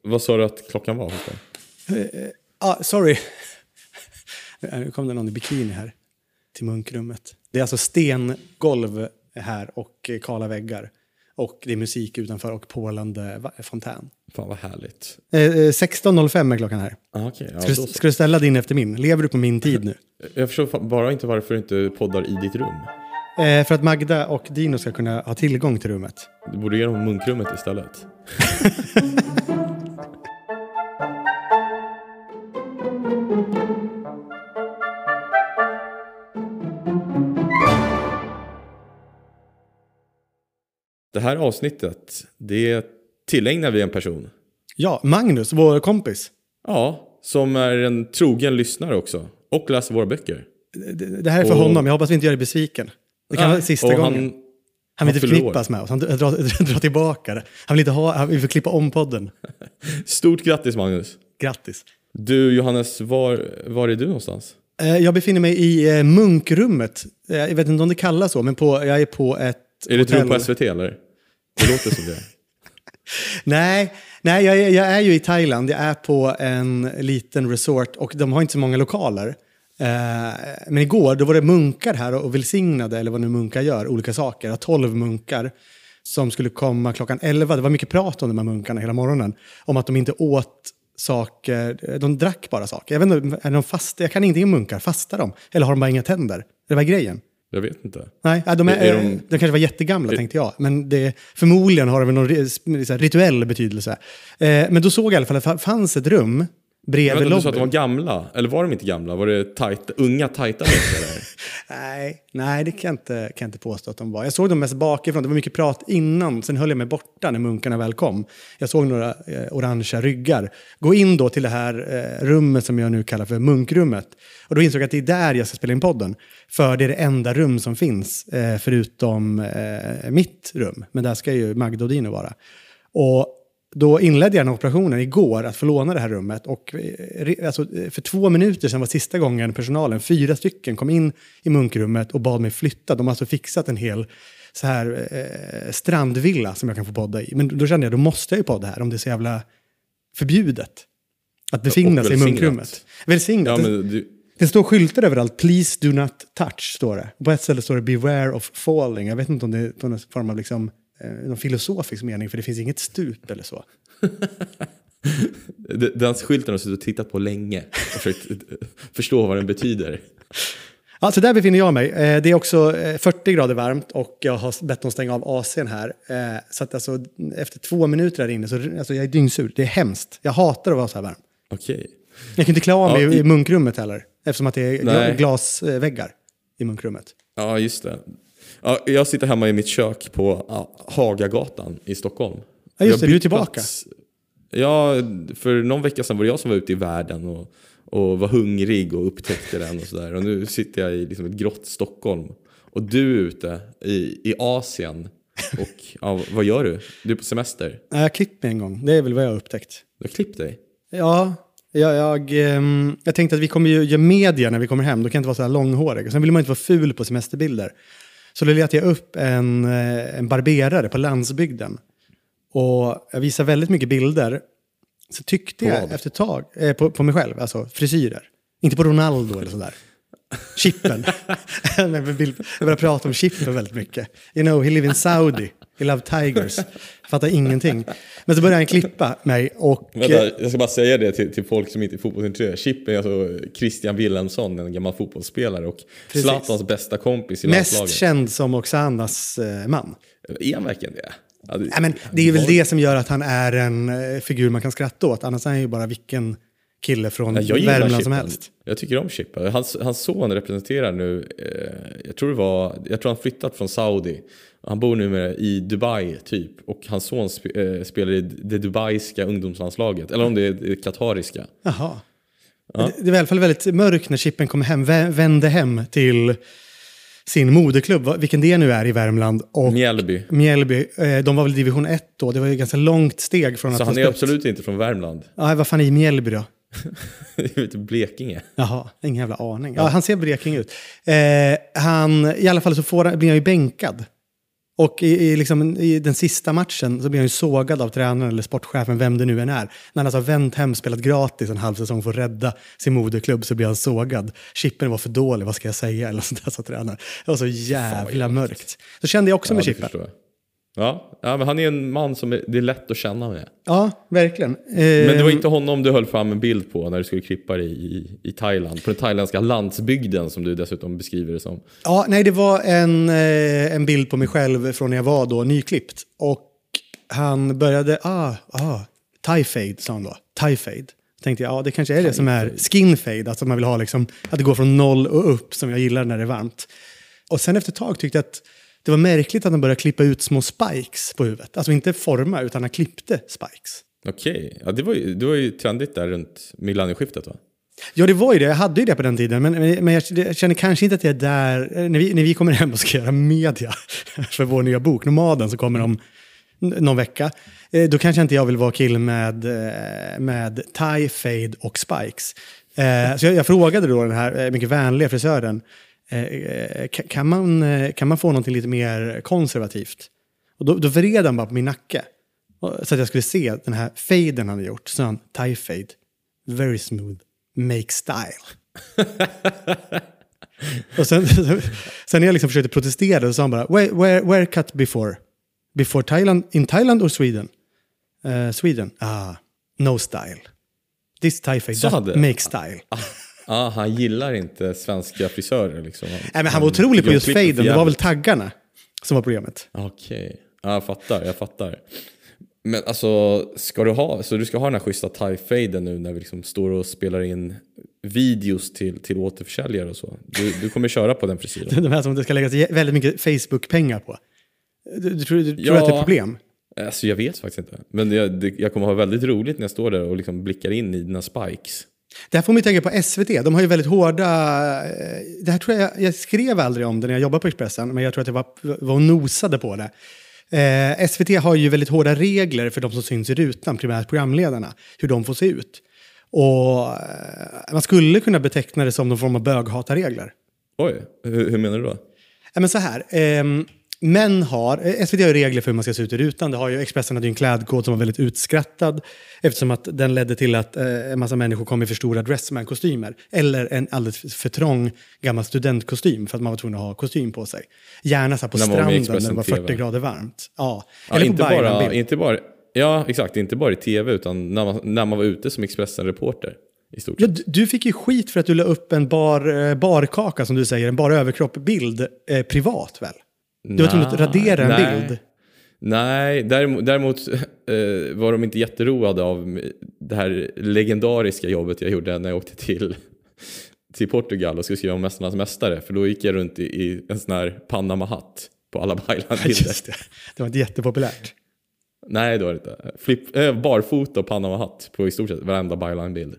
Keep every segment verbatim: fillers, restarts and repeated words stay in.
Vad sa du att klockan var? Ja, uh, uh, sorry. Nu kom det någon i bikini här till munkrummet. Det är alltså stengolv här och kala väggar. Och det är musik utanför och pålande fontän. Fan vad härligt. Eh, sexton noll fem är klockan här. Ah, okay. Ja, ska, du, ska du ställa din efter min? Lever du på min tid nu? Jag förstår bara inte varför du inte poddar i ditt rum. Eh, för att Magda och Dino ska kunna ha tillgång till rummet. Du borde ge dem munkrummet istället. Det här avsnittet, det tillägnar vi en person. Ja, Magnus, vår kompis. Ja, som är en trogen lyssnare också. Och läser våra böcker. Det, det här är för och, honom, jag hoppas vi inte gör det besviken. Det kan nej, vara sista gången. Han, han vill inte förknippas med oss, han drar, drar, drar tillbaka det. Han vill inte ha, han vill klippa om podden. Stort grattis Magnus. Grattis. Du Johannes, var, var är du någonstans? Jag befinner mig i munkrummet. Jag vet inte om det kallas så, men på, jag är på ett Är det ett rum på S V T eller? Det låter som det. nej, nej jag, jag är ju i Thailand. Jag är på en liten resort och de har inte så många lokaler. Eh, men igår då var det munkar här och välsignade, eller vad nu munkar gör, olika saker. tolv munkar som skulle komma klockan elva. Det var mycket prat om de här munkarna hela morgonen. Om att de inte åt saker, de drack bara saker. Jag vet inte, är de fasta? Jag kan ingenting om munkar. Fastar de? Eller har de bara inga tänder? Det var grejen. Jag vet inte. Nej, de, är, är de... de kanske var jättegamla, är... tänkte jag. Men det, förmodligen har det någon rituell betydelse. Eh, men då såg jag i alla fall att det fanns ett rum bredvid lobbyn. Du sa att de var gamla, eller var de inte gamla? Var det tajta, unga, tajta människor? nej, nej, det kan jag, inte, kan jag inte påstå att de var. Jag såg dem mest bakifrån, det var mycket prat innan. Sen höll jag mig borta när munkarna väl kom. Jag såg några eh, orangea ryggar. Gå in då till det här eh, rummet som jag nu kallar för munkrummet. Och då insåg jag att det är där jag ska spela in podden. För det är det enda rum som finns, eh, förutom eh, mitt rum. Men där ska ju Magda och Dino vara. Och då inledde jag den operationen igår att få låna det här rummet. Och alltså, för två minuter sedan var sista gången personalen, fyra stycken, kom in i munkrummet och bad mig flytta. De har alltså fixat en hel så här, eh, strandvilla som jag kan få podda i. Men då kände jag, då måste jag ju podda här om det är så jävla förbjudet. Att befinna sig i munkrummet. Välsignat. Ja, men du... Det står skyltar överallt. Please do not touch, står det. På ett ställe står det beware of falling. Jag vet inte om det är någon form av liksom, eh, någon filosofisk mening. För det finns inget stup eller så. Den skylten har suttit och tittat på länge. Och försökt förstå vad den betyder. Alltså där befinner jag mig. Det är också fyrtio grader varmt. Och jag har bett dem stänga av A C:n här. Så att alltså, efter två minuter där inne så alltså, jag är dyngsur. Det är hemskt. Jag hatar att vara så här varm. Okej. Okay. Jag kan inte klara mig ja, i, i munkrummet heller. Eftersom att det är nej. glasväggar i munkrummet. Ja, just det. Ja, jag sitter hemma i mitt kök på ja, Hagagatan i Stockholm. Ja, just det. Du är tillbaka. Plats. Ja, för någon vecka sedan var det jag som var ute i världen och, och var hungrig och upptäckte den och sådär. Och nu sitter jag i liksom ett grått Stockholm. Och du är ute i, i Asien. Och ja, vad gör du? Du är på semester. Jag har klippt mig en gång. Det är väl vad jag har upptäckt. Du har klippt dig? Ja, jag, jag, jag tänkte att vi kommer ju göra media när vi kommer hem. Då kan jag inte vara så här långhårig. Sen vill man inte vara ful på semesterbilder. Så då letade jag upp en, en barberare på landsbygden. Och jag visar väldigt mycket bilder. Så tyckte jag efter ett tag eh, på, på mig själv, alltså frisyrer. Inte på Ronaldo eller sådär. Chippen. jag börjar prata om Chippen väldigt mycket. You know, he live in Saudi. He love tigers. Jag fattar ingenting. Men så började han klippa mig och... Vänta, jag ska bara säga det till, till folk som inte är fotbollsintresserade. Chippen är alltså Christian Wilhelmsson, en gammal fotbollsspelare. Och precis. Zlatans bästa kompis i landslaget. Mest känd som Oxanas eh, man. Är han verkligen det? Ja, det, ja, men det är väl det som gör att han är en eh, figur man kan skratta åt. Annars är han ju bara vilken kille från ja, Värmland som helst. Jag tycker om Chippen. Hans, hans son representerar nu, eh, jag tror det var, jag tror han flyttat från Saudi. Han bor nu med i Dubai typ. Och hans son sp äh, spelar i det dubaiska ungdomslandslaget. Eller om det är det katariska. Jaha. Ja. Det, det var i alla fall väldigt mörkt när Chippen kom hem, vände hem till sin moderklubb, vilken det nu är i Värmland. Och Mjällby. Mjällby. De var väl division ett då. Det var ju ett ganska långt steg från så att... Så han är absolut inte från Värmland? Ja, vad fan är Mjällby då? Jag vet Blekinge. Jaha, ingen jävla aning. Ja, han ser Blekinge ut. Eh, han, i alla fall så får, blir han ju bänkad. Och i, i, liksom, i den sista matchen så blir han ju sågad av tränaren eller sportchefen, vem det nu än är. När han alltså har vänt hem, spelat gratis en halv säsong för att rädda sin moderklubb, så blir han sågad. Chippen var för dålig, vad ska jag säga? Eller sånt där, sa tränaren. Det var så jävla mörkt. Så kände jag också ja, med Chippen. Ja, ja, men han är en man som är, det är lätt att känna med. Ja, verkligen. Men det var inte honom du höll fram en bild på när du skulle klippa dig i, i Thailand. På den thailändska landsbygden som du dessutom beskriver det som. Ja, nej, det var en, en bild på mig själv från när jag var då nyklippt. Och han började, ah, ah, thai fade sa han då. Thai fade. Tänkte jag, ja det kanske är det som är skin fade. Alltså man vill ha liksom, att det går från noll och upp som jag gillar när det är varmt. Och sen efter ett tag tyckte jag att det var märkligt att han började klippa ut små spikes på huvudet. Alltså inte forma, utan han klippte spikes. Okej, okay. Ja, det var ju, det var ju trendigt där runt millennieskiftet, va? Ja, det var ju det. Jag hade ju det på den tiden. Men, men jag, jag känner kanske inte att jag är där... När vi, när vi kommer hem och ska göra media för vår nya bok, Nomaden, så kommer om någon vecka. Då kanske inte jag vill vara kill med, med tie, fade och spikes. Så jag, jag frågade då den här mycket vänliga frisören, kan man, kan man få någonting lite mer konservativt? Och då, då vred han bara på min nacke. Så att jag skulle se den här faden han hade gjort. Så han, tie fade. Very smooth. Make style. Och sen, sen när jag liksom försökte protestera så sa han bara, where, where, where cut before? Before Thailand? In Thailand or Sweden? Uh, Sweden. Ah, no style. This tie fade, that hade, make style. Ah, ah, han gillar inte svenska frisörer liksom. Han, Nej, men han var otrolig på just faden. Det var väl taggarna som var problemet. Okej, okay. Ja, jag fattar, jag fattar. Men alltså, ska du ha, så du ska ha den här schyssta tie-faden nu när vi liksom står och spelar in videos till, till återförsäljare och så. Du, du kommer köra på den frisyren. De här som det ska läggas väldigt mycket Facebook-pengar på. Du, du, tror, du ja, tror att det är ett problem? Alltså jag vet faktiskt inte. Men jag, det, jag kommer ha väldigt roligt när jag står där och liksom blickar in i dina spikes. Det här får man tänka på S V T. De har ju väldigt hårda... Det här tror jag, jag skrev aldrig om det när jag jobbade på Expressen, men jag tror att jag var, var och nosade på det. Eh, S V T har ju väldigt hårda regler för de som syns i rutan, primärt programledarna, hur de får se ut. Och eh, man skulle kunna beteckna det som någon form av böghatarregler. Oj, hur, hur menar du då? Ja, men så här, eh, män har, S V T har ju regler för hur man ska se ut i rutan. Det har ju, Expressen hade ju en klädkod som var väldigt utskrattad eftersom att den ledde till att eh, en massa människor kom i för stora dressman-kostymer eller en alldeles för trång gammal studentkostym för att man var tvungen att ha kostym på sig. Gärna så här på när stranden när det var fyrtio T V. Grader varmt. Ja, ja eller inte, på bara, inte bara Ja, exakt, inte bara i tv utan när man, när man var ute som Expressen-reporter. I stort ja, du, du fick ju skit för att du la upp en bar, barkaka som du säger, en bar överkropp-bild eh, privat väl? Du var tvungen att radera en nej. bild. Nej, däremot, däremot eh, var de inte jätteroade av det här legendariska jobbet jag gjorde när jag åkte till, till Portugal och skulle skriva om Mästarnas mästare. För då gick jag runt i, i en sån här Panama-hatt på alla Baylan-bilder. Just det. Det var inte jättepopulärt. Nej, det var det inte. Flip, äh, barfota och Panama-hatt på i stort sett varenda Baylan-bild.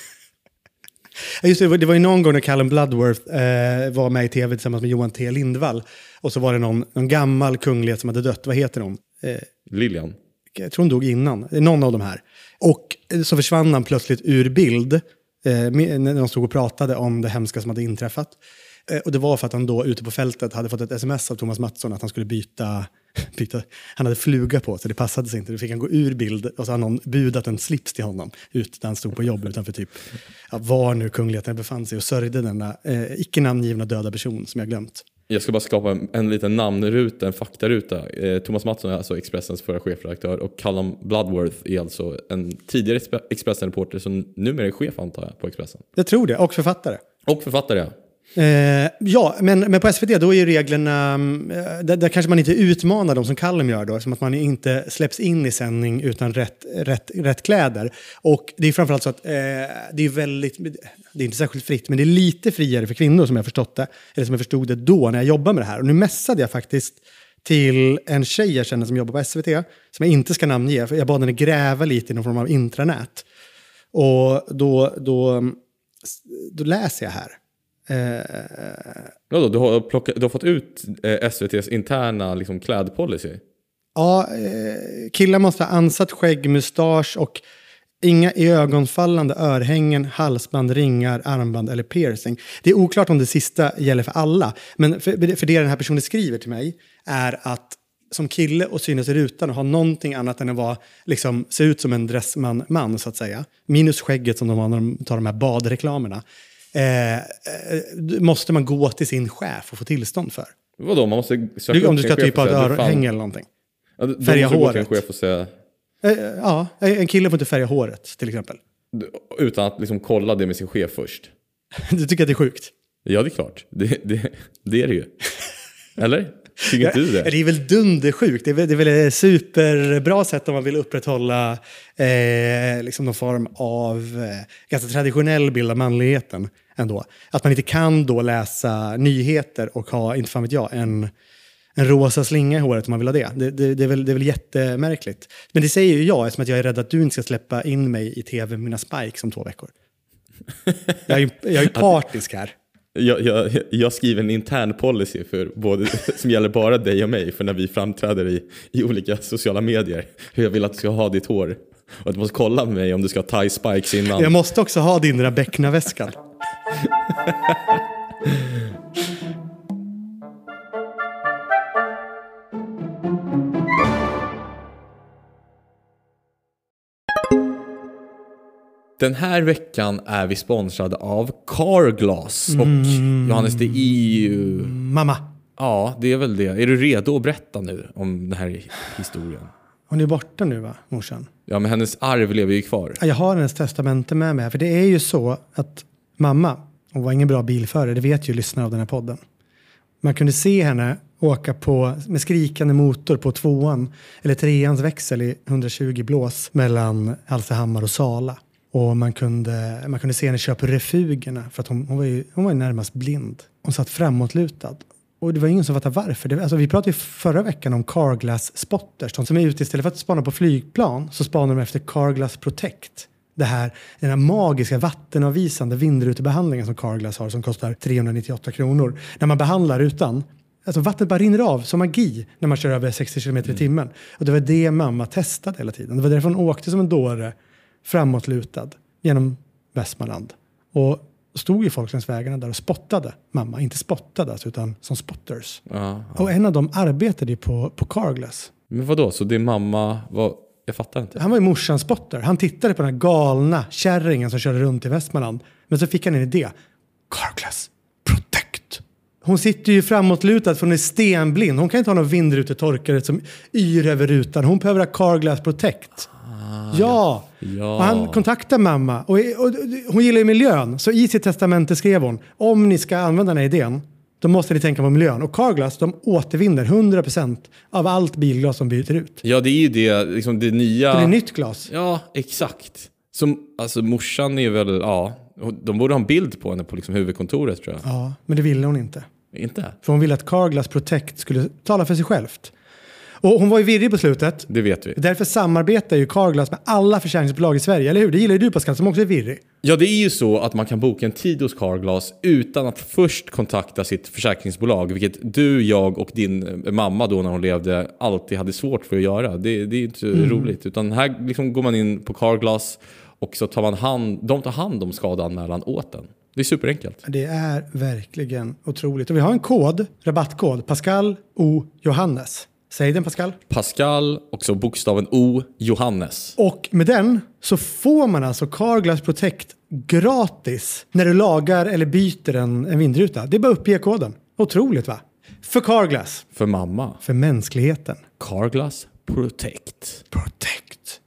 Just det, det var ju någon gång när Callum Bloodworth eh, var med i tv tillsammans med Johan T. Lindvall. Och så var det någon, någon gammal kunglighet som hade dött. Vad heter hon? Eh, Lilian. Jag tror hon dog innan. Någon av de här. Och så försvann han plötsligt ur bild. Eh, när de stod och pratade om det hemska som hade inträffat. Eh, och det var för att han då ute på fältet hade fått ett sms av Thomas Mattsson att han skulle byta... byta han hade fluga på så det passade sig inte. Då fick han gå ur bild och så hade någon budat en slips till honom ut där han stod på jobb utanför typ ja, var nu kungligheten befann sig och sörjde denna eh, icke namngivna döda person som jag glömt. Jag ska bara skapa en, en liten namnruta, en faktaruta. Eh, Thomas Mattsson är alltså Expressens förra chefredaktör och Callum Bloodworth är alltså en tidigare Expressen-reporter som numera är chef antar jag på Expressen. Jag tror det, och författare. Och författare, ja. Eh, ja, men, men på S V T då är ju reglerna, eh, där, där kanske man inte utmanar dem som Callum gör då, som att man inte släpps in i sändning utan rätt, rätt, rätt kläder. Och det är framförallt så att eh, det är väldigt, det är inte särskilt fritt, men det är lite friare för kvinnor som jag förstått det, eller som jag förstod det då när jag jobbade med det här. Och nu mässade jag faktiskt till en tjej jag känner som jobbar på S V T, som jag inte ska namnge, för jag bad henne gräva lite i någon form av intranät. Och då, då, då läser jag här. Uh, ja, då, du, har plockat, du har fått ut eh, S V T:s interna liksom, klädpolicy. Ja, eh, killar måste ha ansatt skägg, mustasch och inga ögonfallande örhängen, halsband, ringar, armband eller piercing. Det är oklart om det sista gäller för alla. Men för, för det den här personen skriver till mig är att som kille och synas i rutan och ha någonting annat än att vara, liksom, se ut som en dressman man så att säga. Minus skägget som de har när de tar de här badreklamerna. Eh, måste man gå till sin chef och få tillstånd för. Vadå? Man måste söka du, om du ska typ ha ett örhänge örhänge eller någonting. Ja, de färga måste håret. gå till en chef och säga... Eh, ja, en kille får inte färga håret till exempel. Utan att liksom kolla det med sin chef först. Du tycker att det är sjukt? Ja, det är klart. Det, det, det är det ju. Eller? Tycker inte du det? Det är väl dundersjukt. Det är väl, det är väl ett superbra sätt om man vill upprätthålla eh, liksom någon form av eh, ganska traditionell bild av manligheten ändå. Att man inte kan då läsa nyheter och ha, inte fan vet jag, en, en rosa slinga i håret om man vill ha det. Det, det, det, är väl, det är väl jättemärkligt. Men det säger ju jag eftersom att jag är rädd att du inte ska släppa in mig i tv med mina spikes om två veckor. Jag är ju jag är partisk här. Jag, jag, jag skriver en intern policy för både, som gäller bara dig och mig för när vi framträder i, i olika sociala medier. Hur jag vill att du ska ha ditt hår. Och att du måste kolla med mig om du ska ha tie spikes innan. Jag måste också ha din där bäcknaväskan. Den här veckan är vi sponsrade av Carglass och mm. Johannes, det är ju... Mamma. Ja, det är väl det. Är du redo att berätta nu om den här historien? Hon är borta nu va, morsan? Ja, men hennes arv lever ju kvar. Jag har hennes testamente med mig. För det är ju så att mamma, hon var ingen bra bilförare, det vet ju lyssnare av den här podden. Man kunde se henne åka på, med skrikande motor på tvåan eller treans växel i hundratjugo blås mellan Hallstahammar och Sala. Och man kunde, man kunde se henne köpa refugerna för att hon, hon, var ju, hon var ju närmast blind. Hon satt framåtlutad. Och det var ingen som fattade varför. Det, alltså vi pratade ju förra veckan om Carglass spotters. De som är ute istället för att spana på flygplan så spanar de efter Carglass Protect. Det här, den här magiska vattenavvisande vindrutebehandlingen som Carglass har som kostar trehundranittioåtta kronor. När man behandlar rutan, alltså vattnet bara rinner av som magi när man kör över sextio kilometer i timmen. Och det var det mamma testade hela tiden. Det var därför hon åkte som en dåre framåtlutad genom Västmanland. Och stod ju folk längs vägarna där och spottade mamma. Inte spottade alltså, utan som spotters. Ja, ja. Och en av dem arbetade ju på, på Carglass. Men vadå? Så din mamma var... Jag fattar inte. Han var ju morsans spotter. Han tittade på den här galna kärringen som körde runt i Västmanland. Men så fick han en idé. Carglass Protect. Hon sitter ju framåtlutad för hon är stenblind. Hon kan inte ha någon vindrutetorkare som yr över rutan. Hon behöver ha Carglass Protect. Ah, ja. ja. Och han kontaktade mamma. Och, och, och hon gillar ju miljön. Så i sitt testamente skrev hon. Om ni ska använda den här idén. Då måste ni tänka på miljön. Och Carglass, de återvinner hundra procent av allt bilglas som byter ut. Ja, det är ju det, liksom det nya... Det är nytt glas. Ja, exakt. Som, alltså morsan är väl, ja... De borde ha en bild på henne på liksom huvudkontoret, tror jag. Ja, men det ville hon inte. Inte? För hon ville att Carglass Protect skulle tala för sig självt. Och hon var ju virrig på slutet. Det vet vi. Därför samarbetar ju Carglass med alla försäljningsbolag i Sverige, eller hur? Det gillar ju du, Pascal, som också är virrig. Ja, det är ju så att man kan boka en tid hos Carglass utan att först kontakta sitt försäkringsbolag, vilket du, jag och din mamma då när hon levde alltid hade svårt för att göra. Det, det är inte mm. roligt. Utan här liksom går man in på Carglass och så tar man hand, de tar hand om skadanmälan åt den. Det är superenkelt. Det är verkligen otroligt. Och vi har en kod, rabattkod, Pascal O. Johannes. Säg den, Pascal. Pascal och så bokstaven O. Johannes. Och med den så får man alltså Carglass Protect gratis när du lagar eller byter en, en vindruta. Det är bara att uppge koden. Otroligt, va? För Carglass. För mamma. För mänskligheten. Carglass Protect. Protect.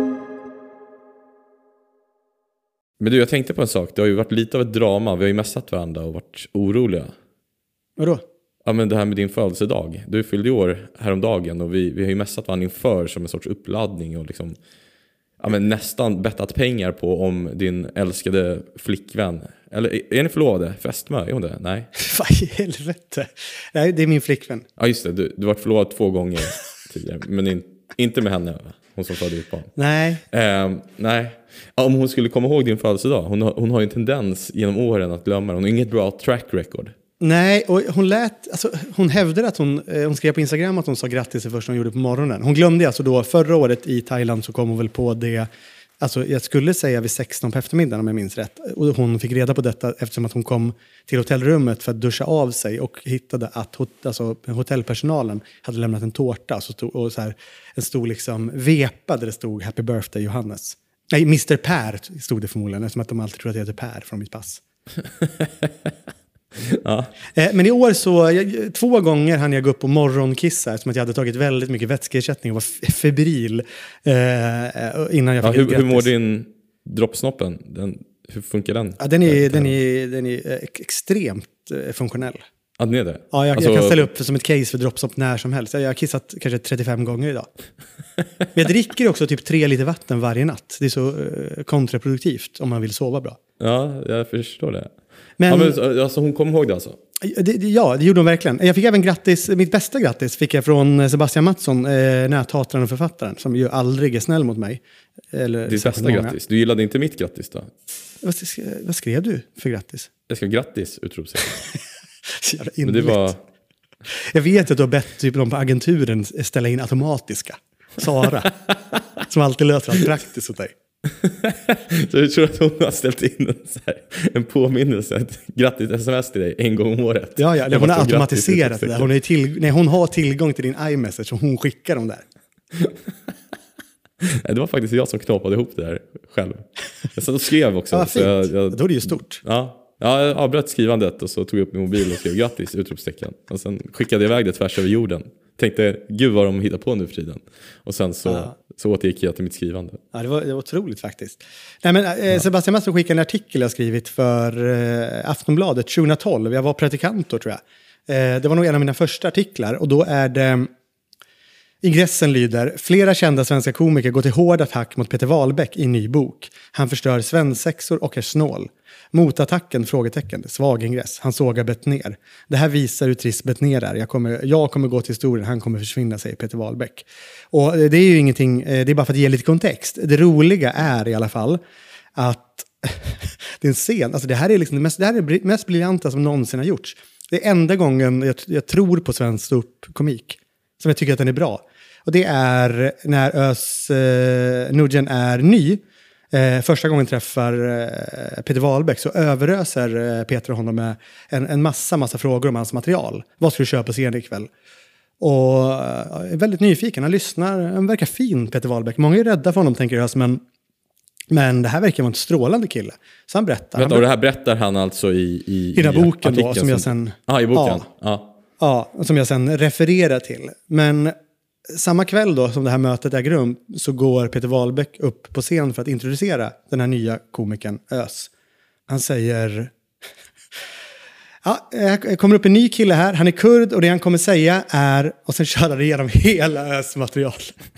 Men du, jag tänkte på en sak. Det har ju varit lite av ett drama. Vi har ju messat varandra och varit oroliga. Vadå? Ja, men det här med din födelsedag. Du fyllde år häromdagen och vi, vi har ju messat varandra inför som en sorts uppladdning och liksom, ja, men nästan bettat pengar på om din älskade flickvän. Eller är ni förlovade? Fästmö? Är hon det? Nej. Vad i helvete? Nej, det är min flickvän. Ja, just det. Du, du har varit förlovad två gånger tidigare. Men in, inte med henne, hon som födde ditt barn. Nej. Eh, nej. Om hon skulle komma ihåg din födelsedag. Hon har, hon har ju en tendens genom åren att glömma. Hon har inget bra track record. Nej, och hon lät, alltså, hon hävdade att hon, eh, hon skrev på Instagram att hon sa grattis det första hon gjorde på morgonen. Hon glömde alltså då, förra året i Thailand så kom hon väl på det Alltså jag skulle säga vid sexton på eftermiddagen om jag minns rätt. Och hon fick reda på detta eftersom att hon kom till hotellrummet för att duscha av sig och hittade att hot- alltså, hotellpersonalen hade lämnat en tårta så stod, och så här, en stor liksom vepa där det stod Happy Birthday Johannes. Nej, mister Per stod det förmodligen eftersom att de alltid tror att det heter Per från mitt pass. Ja. Men i år så, jag, två gånger hann jag gå upp och morgonkissa eftersom att jag hade tagit väldigt mycket vätskeersättning och var febril eh, innan jag Ja, fick hur, ett hur mår grattis. din droppsnoppen? Den, hur funkar den? Ja, den är, den är, den är ex- extremt eh, funktionell. Ja, den är det? Ja, jag, Alltså- jag kan ställa upp som ett case för droppsnopp när som helst. Jag har kissat kanske trettiofem gånger idag. Men jag dricker också typ tre liter vatten varje natt. Det är så eh, kontraproduktivt om man vill sova bra. Ja, jag förstår det. Men- Ja, men, alltså, hon kom ihåg det alltså? Det, det, ja, det gjorde hon verkligen. Jag fick även grattis, mitt bästa grattis fick jag från Sebastian Mattsson, eh, näthataren och författaren, som ju aldrig är snäll mot mig. Eller Ditt särskilt bästa många. grattis. Du gillade inte mitt grattis då? Vad, vad skrev du för grattis? Jag ska grattis, utropstecken. Så jävla Men det innerligt. var... Jag vet att du har bett typ någon på agenturen ställa in automatiska. Sara. Som alltid löser allt praktiskt åt dig. Så jag tror att hon har ställt in en, så här, en påminnelse, ett grattis sms till dig en gång om året. Ja, ja. Jag Hon har måste ha grattis, automatiserat det. utropstecken. Hon, är till, nej, hon har tillgång till din iMessage och hon skickar dem där. Nej, det var faktiskt jag som knåpade ihop det där själv. Jag satt och skrev också. Ja, vad så jag, fint. jag, Då är det ju stort. ja, ja, jag avbröt skrivandet och så tog jag upp min mobil och skrev grattis, utropstecken. Och sen skickade jag iväg det tvärs över jorden. Tänkte, gud vad de hittar på nu för tiden. Och sen så, Ja. så återgick jag till mitt skrivande. Ja, det var, det var otroligt faktiskt. Nej, men, eh, Sebastian Mattsson skickade en artikel jag skrivit för eh, Aftonbladet tjugohundratolv. Jag var praktikant då, tror jag. Eh, det var nog en av mina första artiklar. Och då är det... Ingressen lyder: flera kända svenska komiker går till hård attack mot Peter Wahlbeck i ny bok. Han förstör svensexor och är snål. Motattacken? Frågetecken. Svag ingress. Han sågar Bettner. Det här visar hur trist Bettner är. Jag kommer, jag kommer gå till historien. Han kommer försvinna, säger Peter Wahlbeck. Och det är ju ingenting, det är bara för att ge lite kontext. Det roliga är i alla fall att det är en scen. Alltså det här är liksom det mest, det här är det mest briljanta som någonsin har gjorts. Det är enda gången jag, jag tror på svensk ståuppkomik som jag tycker att den är bra. Och det är när Özz eh, Nujen är ny. Eh, första gången träffar eh, Peter Wahlbeck så överöser eh, Peter honom med en, en massa, massa frågor om hans material. Vad ska du köpa på scen ikväll? Och eh, är väldigt nyfiken. Han lyssnar. Han verkar fin, Peter Wahlbeck. Många är rädda för honom, tänker jag. Men, men det här verkar vara en strålande kille. Så han berättar. Vänta, han och det här berättar han alltså i, i, I den här boken då, artikeln som jag sen... Ja, i boken. Ja. Ja. Ja, som jag sen refererar till. Men samma kväll då som det här mötet äger rum så går Peter Wahlbeck upp på scen för att introducera den här nya komikern Özz. Han säger: ja, det kommer upp en ny kille här, han är kurd och det han kommer säga är... Och sen kör han igenom hela Özz material.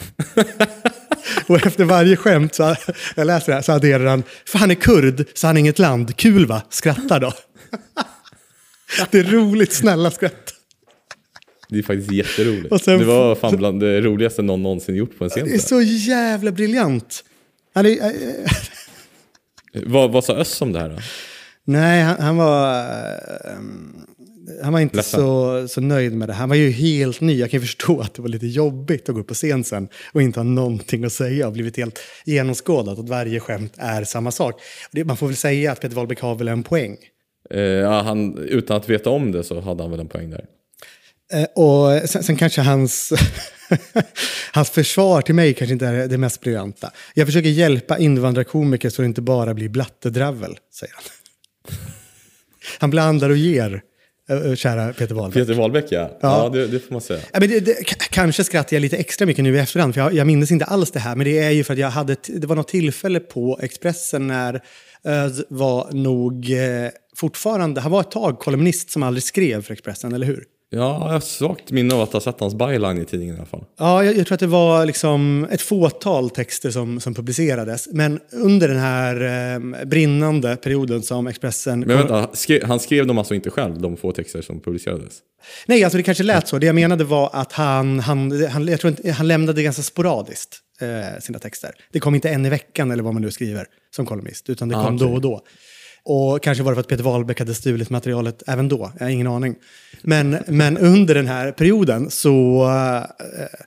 Och efter varje skämt, så jag läser det här, så adderar han: för han är kurd så han är inget land, kul va? Skrattar då. Det är roligt, snälla skratt. Det är faktiskt jätteroligt. Och sen- det var fan bland det roligaste någon någonsin gjort på en scen. Det är så jävla briljant. Han är, äh, Vad, vad sa Özz om det här då? nej, han, han var... äh, han var inte Ledsen. så, så nöjd med det. Han var ju helt ny. Jag kan ju förstå att det var lite jobbigt att gå upp på scen sen och inte ha någonting att säga och blivit helt genomskådat att varje skämt är samma sak. Det, man får väl säga att Peter Wahlbeck har väl en poäng. Eh, ja, han, utan att veta om det så hade han väl en poäng där. Eh, och sen, sen kanske hans, hans försvar till mig kanske inte är det mest briljanta. Jag försöker hjälpa invandrarkomiker så det inte bara blir blattedravel, säger han. Han blandar och ger, äh, kära Peter Wahlbeck. Peter Wahlbeck, ja. Ja, ja det, det får man säga. Ja, men det, det, k- kanske skrattar jag lite extra mycket nu i efterhand, för jag, jag minns inte alls det här. Men det är ju för att jag hade, t- det var något tillfälle på Expressen när Özz var nog eh, fortfarande, han var ett tag kolumnist som aldrig skrev för Expressen, eller hur? Ja, jag har svagt minne av att ha sett hans byline i tidningen i alla fall. Ja, jag, jag tror att det var liksom ett fåtal texter som, som publicerades. Men under den här eh, brinnande perioden som Expressen... Men vänta, skrev, han skrev dem alltså inte själv, de få texter som publicerades? Nej, alltså det kanske lät så. Det jag menade var att han, han, han, jag tror inte, han lämnade ganska sporadiskt eh, sina texter. Det kom inte en i veckan eller vad man nu skriver som kolumnist, utan det Ah, kom okej. då och då. Och kanske var det för att Peter Wahlbeck hade stulit materialet även då. Jag har ingen aning. Men, men under den här perioden så... Eh,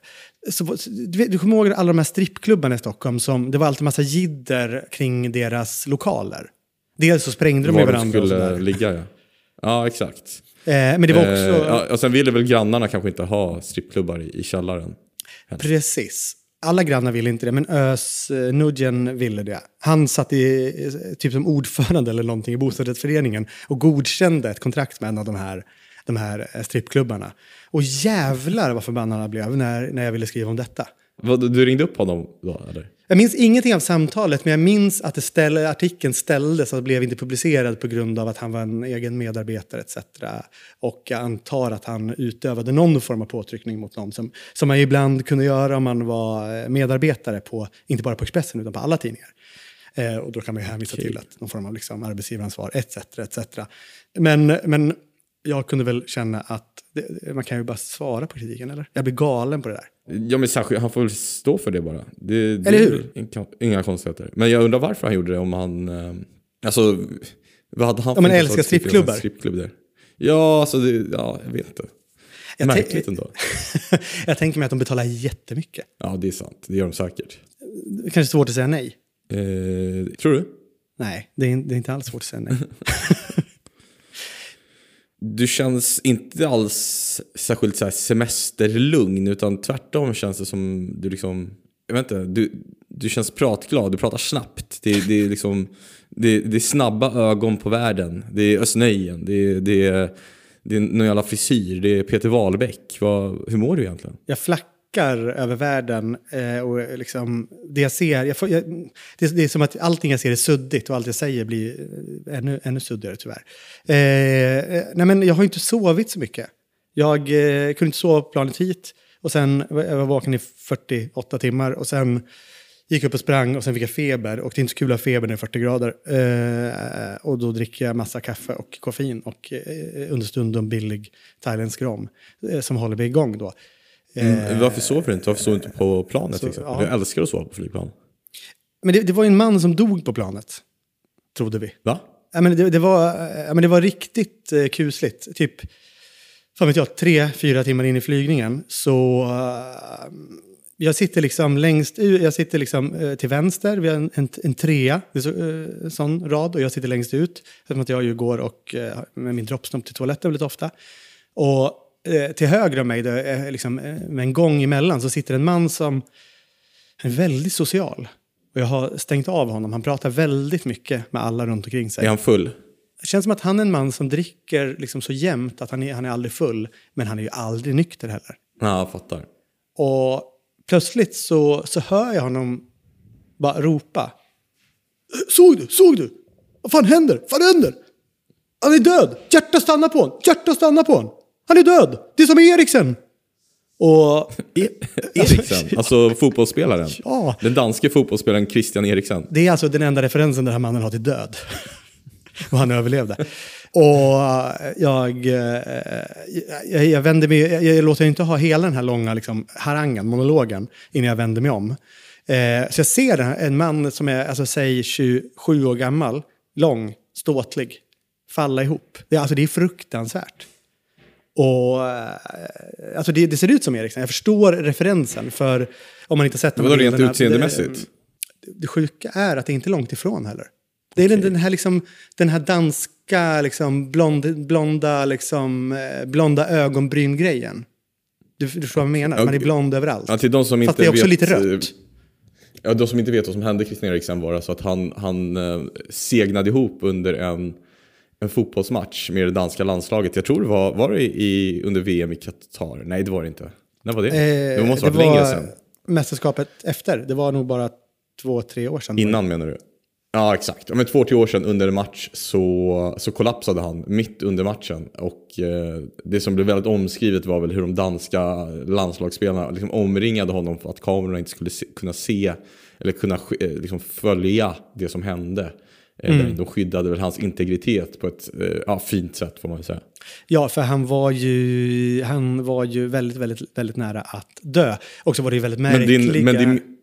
Så, du, vet, du kommer ihåg alla de här strippklubbarna i Stockholm som det var alltid massa jidder kring deras lokaler. Dels så sprängde de Var i varandra. de skulle och ligga, ja. Ja, exakt. Eh, men det var också... Eh, ja, och sen ville väl grannarna kanske inte ha strippklubbar i, i källaren. Helst. Precis. Alla grannar ville inte det, men Ös eh, Nudgen ville det. Han satt i, typ som ordförande eller någonting i bostadsrättsföreningen och godkände ett kontrakt med en av de här, de här strippklubbarna. Och jävlar vad förbannad jag blev när, när jag ville skriva om detta. Vad, du ringde upp honom då, eller? Jag minns ingenting av samtalet, men jag minns att det ställ, artikeln ställdes och blev inte publicerad på grund av att han var en egen medarbetare et cetera. Och jag antar att han utövade någon form av påtryckning mot någon som, som man ibland kunde göra om man var medarbetare på, inte bara på Expressen utan på alla tidningar. Eh, och då kan man ju hänvisa okay. till att någon form av liksom arbetsgivaransvar et cetera et cetera. Men, men jag kunde väl känna att det, man kan ju bara svara på kritiken, eller? Jag blir galen på det där. Ja, men särskilt, han får väl stå för det bara. Det, det eller hur? Inga, inga konstigheter. Men jag undrar varför han gjorde det, om han... Eh, alltså, vad hade han för... Ja, men älskar strippklubbar. strippklubb där? Ja, alltså, det, ja, jag vet inte. Jag Märkligt ändå. Jag tänker mig att de betalar jättemycket. Ja, det är sant. Det gör de säkert. Det kanske är svårt att säga nej. Eh, tror du? Nej, det är, det är inte alls svårt att säga nej. Du känns inte alls särskilt så här semesterlugn, utan tvärtom känns det som du liksom, jag vet inte, du, du känns pratglad, du pratar snabbt. Det, det är liksom, det, det är snabba ögon på världen. Det är Östnöjen, det, det är, det är någon jävla frisyr, det är Peter Wahlbeck. Vad, hur mår du egentligen? Jag flackar över världen eh, och liksom det jag ser, jag får, jag, det, det är som att allting jag ser är suddigt och allt jag säger blir ännu, ännu suddigare tyvärr. Eh, nej men jag har inte sovit så mycket. Jag eh, kunde inte sova på planet hit och sen jag var vaken i fyrtioåtta timmar och sen gick jag upp och sprang och sen fick jag feber och det är inte så kul att ha feber när det är fyrtio grader. Eh, och då dricker jag massa kaffe och koffein och eh, understundom billig thailändsk rom eh, som håller mig igång då. Mm, varför sover du inte? Varför sover du inte på planet? Så, ja. Jag älskar att sova på flygplan. Men det, det var en man som dog på planet, trodde vi. Va? Ja, men det, det, var, ja, men det var riktigt eh, kusligt. Typ, fan vet jag, tre, fyra timmar in i flygningen. Så uh, jag sitter liksom längst ut, jag sitter liksom uh, till vänster. Vi har en, en, en trea, det är så, uh, sån rad. Och jag sitter längst ut. Eftersom att jag ju går och, uh, med min droppsnopp till toaletten väldigt ofta. Och till höger om mig, där, liksom, med en gång emellan, så sitter en man som är väldigt social. Och jag har stängt av honom. Han pratar väldigt mycket med alla runt omkring sig. Är han full? Det känns som att han är en man som dricker liksom så jämnt att han är, han är aldrig full. Men han är ju aldrig nykter heller. Ja, jag fattar. Och plötsligt så, så hör jag honom bara ropa. Såg du? Såg du? Vad fan händer? Vad händer? Han är död! Hjärta stanna på honom! Hjärta stanna på honom! Han är död! Det är som Eriksen! Och... E- Eriksen? Alltså fotbollsspelaren? Ja. Den danske fotbollsspelaren Christian Eriksen? Det är alltså den enda referensen den här mannen har till död. Och han överlevde. Och jag... Jag, jag vänder mig... Jag, jag låter inte ha hela den här långa liksom, harangen, monologen, innan jag vänder mig om. Eh, så jag ser den här, en man som är, alltså, säg tjugosju år gammal, lång, ståtlig, falla ihop. Det, alltså, det är fruktansvärt. Och alltså det, det ser ut som Eriksen. Jag förstår referensen, för om man inte sett den. Vadå rent utseendemässigt? Det, det sjuka är att det är inte långt ifrån heller. Det är okay. den, den här liksom den här danska liksom blond, blonda liksom blonda ögonbryn grejen. Du, du förstår vad jag menar. Okay. Man är blond överallt. Ja, till de som inte Fast det är också vet, lite rött. Ja, de som inte vet vad som hände Christian Eriksen var alltså att han han eh, segnade ihop under en en fotbollsmatch med det danska landslaget. Jag tror det var, var det i, under V M i Qatar. Nej, det var det inte. När var det? Eh, det måste ha varit längre sedan. Mästerskapet efter. Det var nog bara två, tre år sedan. Innan menar du? Ja, exakt. Men två, tre år sedan under en match så, så kollapsade han mitt under matchen. Och eh, det som blev väldigt omskrivet var väl hur de danska landslagsspelarna liksom omringade honom för att kamerorna inte skulle se, kunna se eller kunna eh, liksom följa det som hände. Mm. De skyddade väl hans integritet på ett ja, fint sätt, får man väl säga. Ja, för han var ju han var ju väldigt väldigt väldigt nära att dö. Och så var det ju väldigt märkliga. Men din, men din,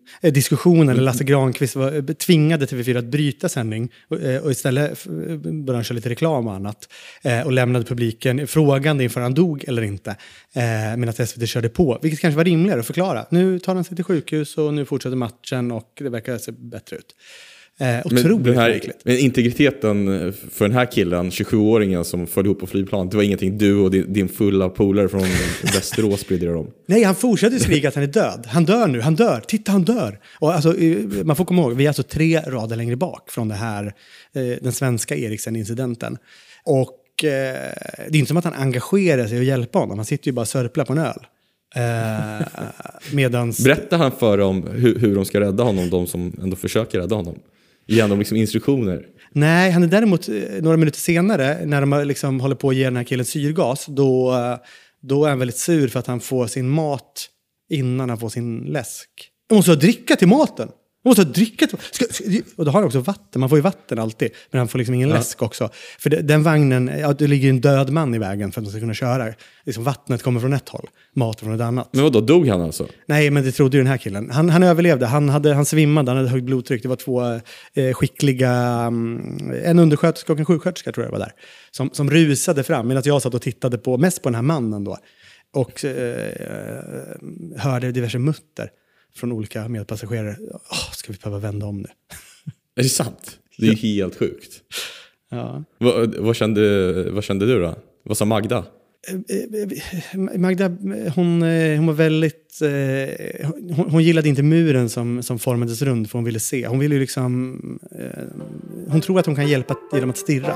eh, diskussionen när Lasse Granqvist var tvingade T V fyra att bryta sändning och, eh, och istället började han köra lite reklam och annat eh, och lämnade publiken frågande inför han dog eller inte eh, medan S V T körde på, vilket kanske var rimligare att förklara. Nu tar han sig till sjukhus och nu fortsätter matchen och det verkar se bättre ut. Eh, otroligt men, här, märkligt. men integriteten för den här killen, tjugosjuåringen som följde ihop på flygplan, det var ingenting du och din, din fulla polare från Västerås brydde er om. Nej, han fortsätter skrika att han är död. Han dör nu, han dör. Titta, han dör. Och alltså, man får komma ihåg, vi är alltså tre rader längre bak från det här, eh, den svenska Eriksen-incidenten. Och eh, det är inte som att han engagerar sig och hjälper honom. Han sitter ju bara och sörplar på en öl. Eh, medans... Berättar han för dem hur, hur de ska rädda honom, de som ändå försöker rädda honom? Ger de liksom instruktioner? Nej, han är däremot några minuter senare när de liksom håller på att ge den här killen syrgas, då, då är han väldigt sur för att han får sin mat innan han får sin läsk. Han måste ha dricka till maten. Man måste ha dricka till ska, ska, och då har han också vatten. Man får ju vatten alltid, men han får liksom ingen ja. läsk också. För det, den vagnen, ja, det ligger en död man i vägen för att de ska kunna köra. Liksom vattnet kommer från ett håll, mat från ett annat. Men vad då, dog han alltså? Nej, men det trodde ju den här killen. Han, han överlevde, han, hade, han svimmade, han hade högt blodtryck. Det var två eh, skickliga, um, en undersköterska och en sjuksköterska tror jag var där. Som, som rusade fram, medan jag satt och tittade på, mest på den här mannen då. Och eh, hörde diverse mutter från olika medpassagerare. Oh, ska vi behöva vända om nu? Är det sant? Det är ju helt sjukt. Ja. Vad, vad, kände, vad kände du då? Vad sa Magda? Magda, hon, hon var väldigt... Hon, hon gillade inte muren som, som formades runt för hon ville se. Hon ville ju liksom... Hon tror att hon kan hjälpa genom att stirra.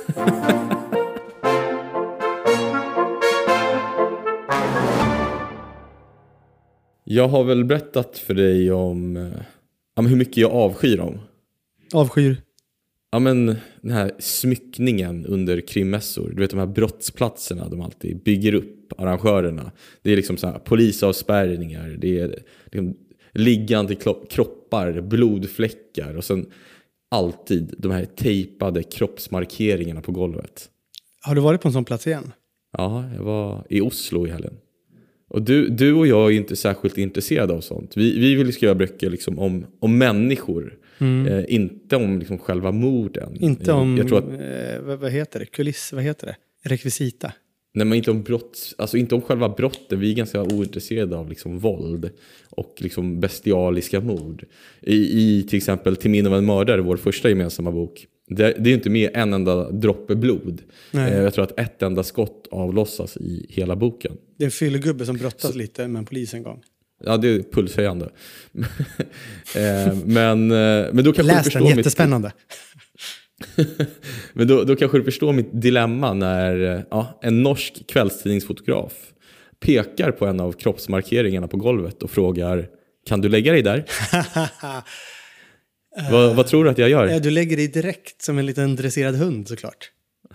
Jag har väl berättat för dig om ja, hur mycket jag avskyr dem. Avskyr? Ja, men den här smyckningen under krimmässor. Du vet de här brottsplatserna de alltid bygger upp, arrangörerna. Det är liksom så här polisavspärrningar. Det är liksom liggande kroppar, blodfläckar och sen alltid de här tejpade kroppsmarkeringarna på golvet. Har du varit på en sån plats igen? Ja, jag var i Oslo i helgen. Och du, du och jag är inte särskilt intresserade av sånt. Vi, vi vill skriva böcker liksom om, om människor. Mm. Eh, inte om liksom själva morden. Inte om, jag tror att, eh, vad, vad heter det? Kuliss, vad heter det? Rekvisita. Nej, men inte om brott, alltså inte om själva brotten. Vi är ganska ointresserade av liksom våld och liksom bestialiska mord. I, i till exempel Till min av en mördare, vår första gemensamma bok. Det, det är inte med en enda droppe blod. Eh, jag tror att ett enda skott avlossas i hela boken. Det är en fyllegubbe som brottas Så, lite med en polis en gång. Ja, det är pulshöjande. eh, men, men då kanske Läs du förstår den, jättespännande. Mitt... men då, då kanske du förstår mitt dilemma när ja, en norsk kvällstidningsfotograf pekar på en av kroppsmarkeringarna på golvet och frågar: kan du lägga dig där? vad, vad tror du att jag gör? Ja, du lägger dig direkt som en liten dresserad hund såklart.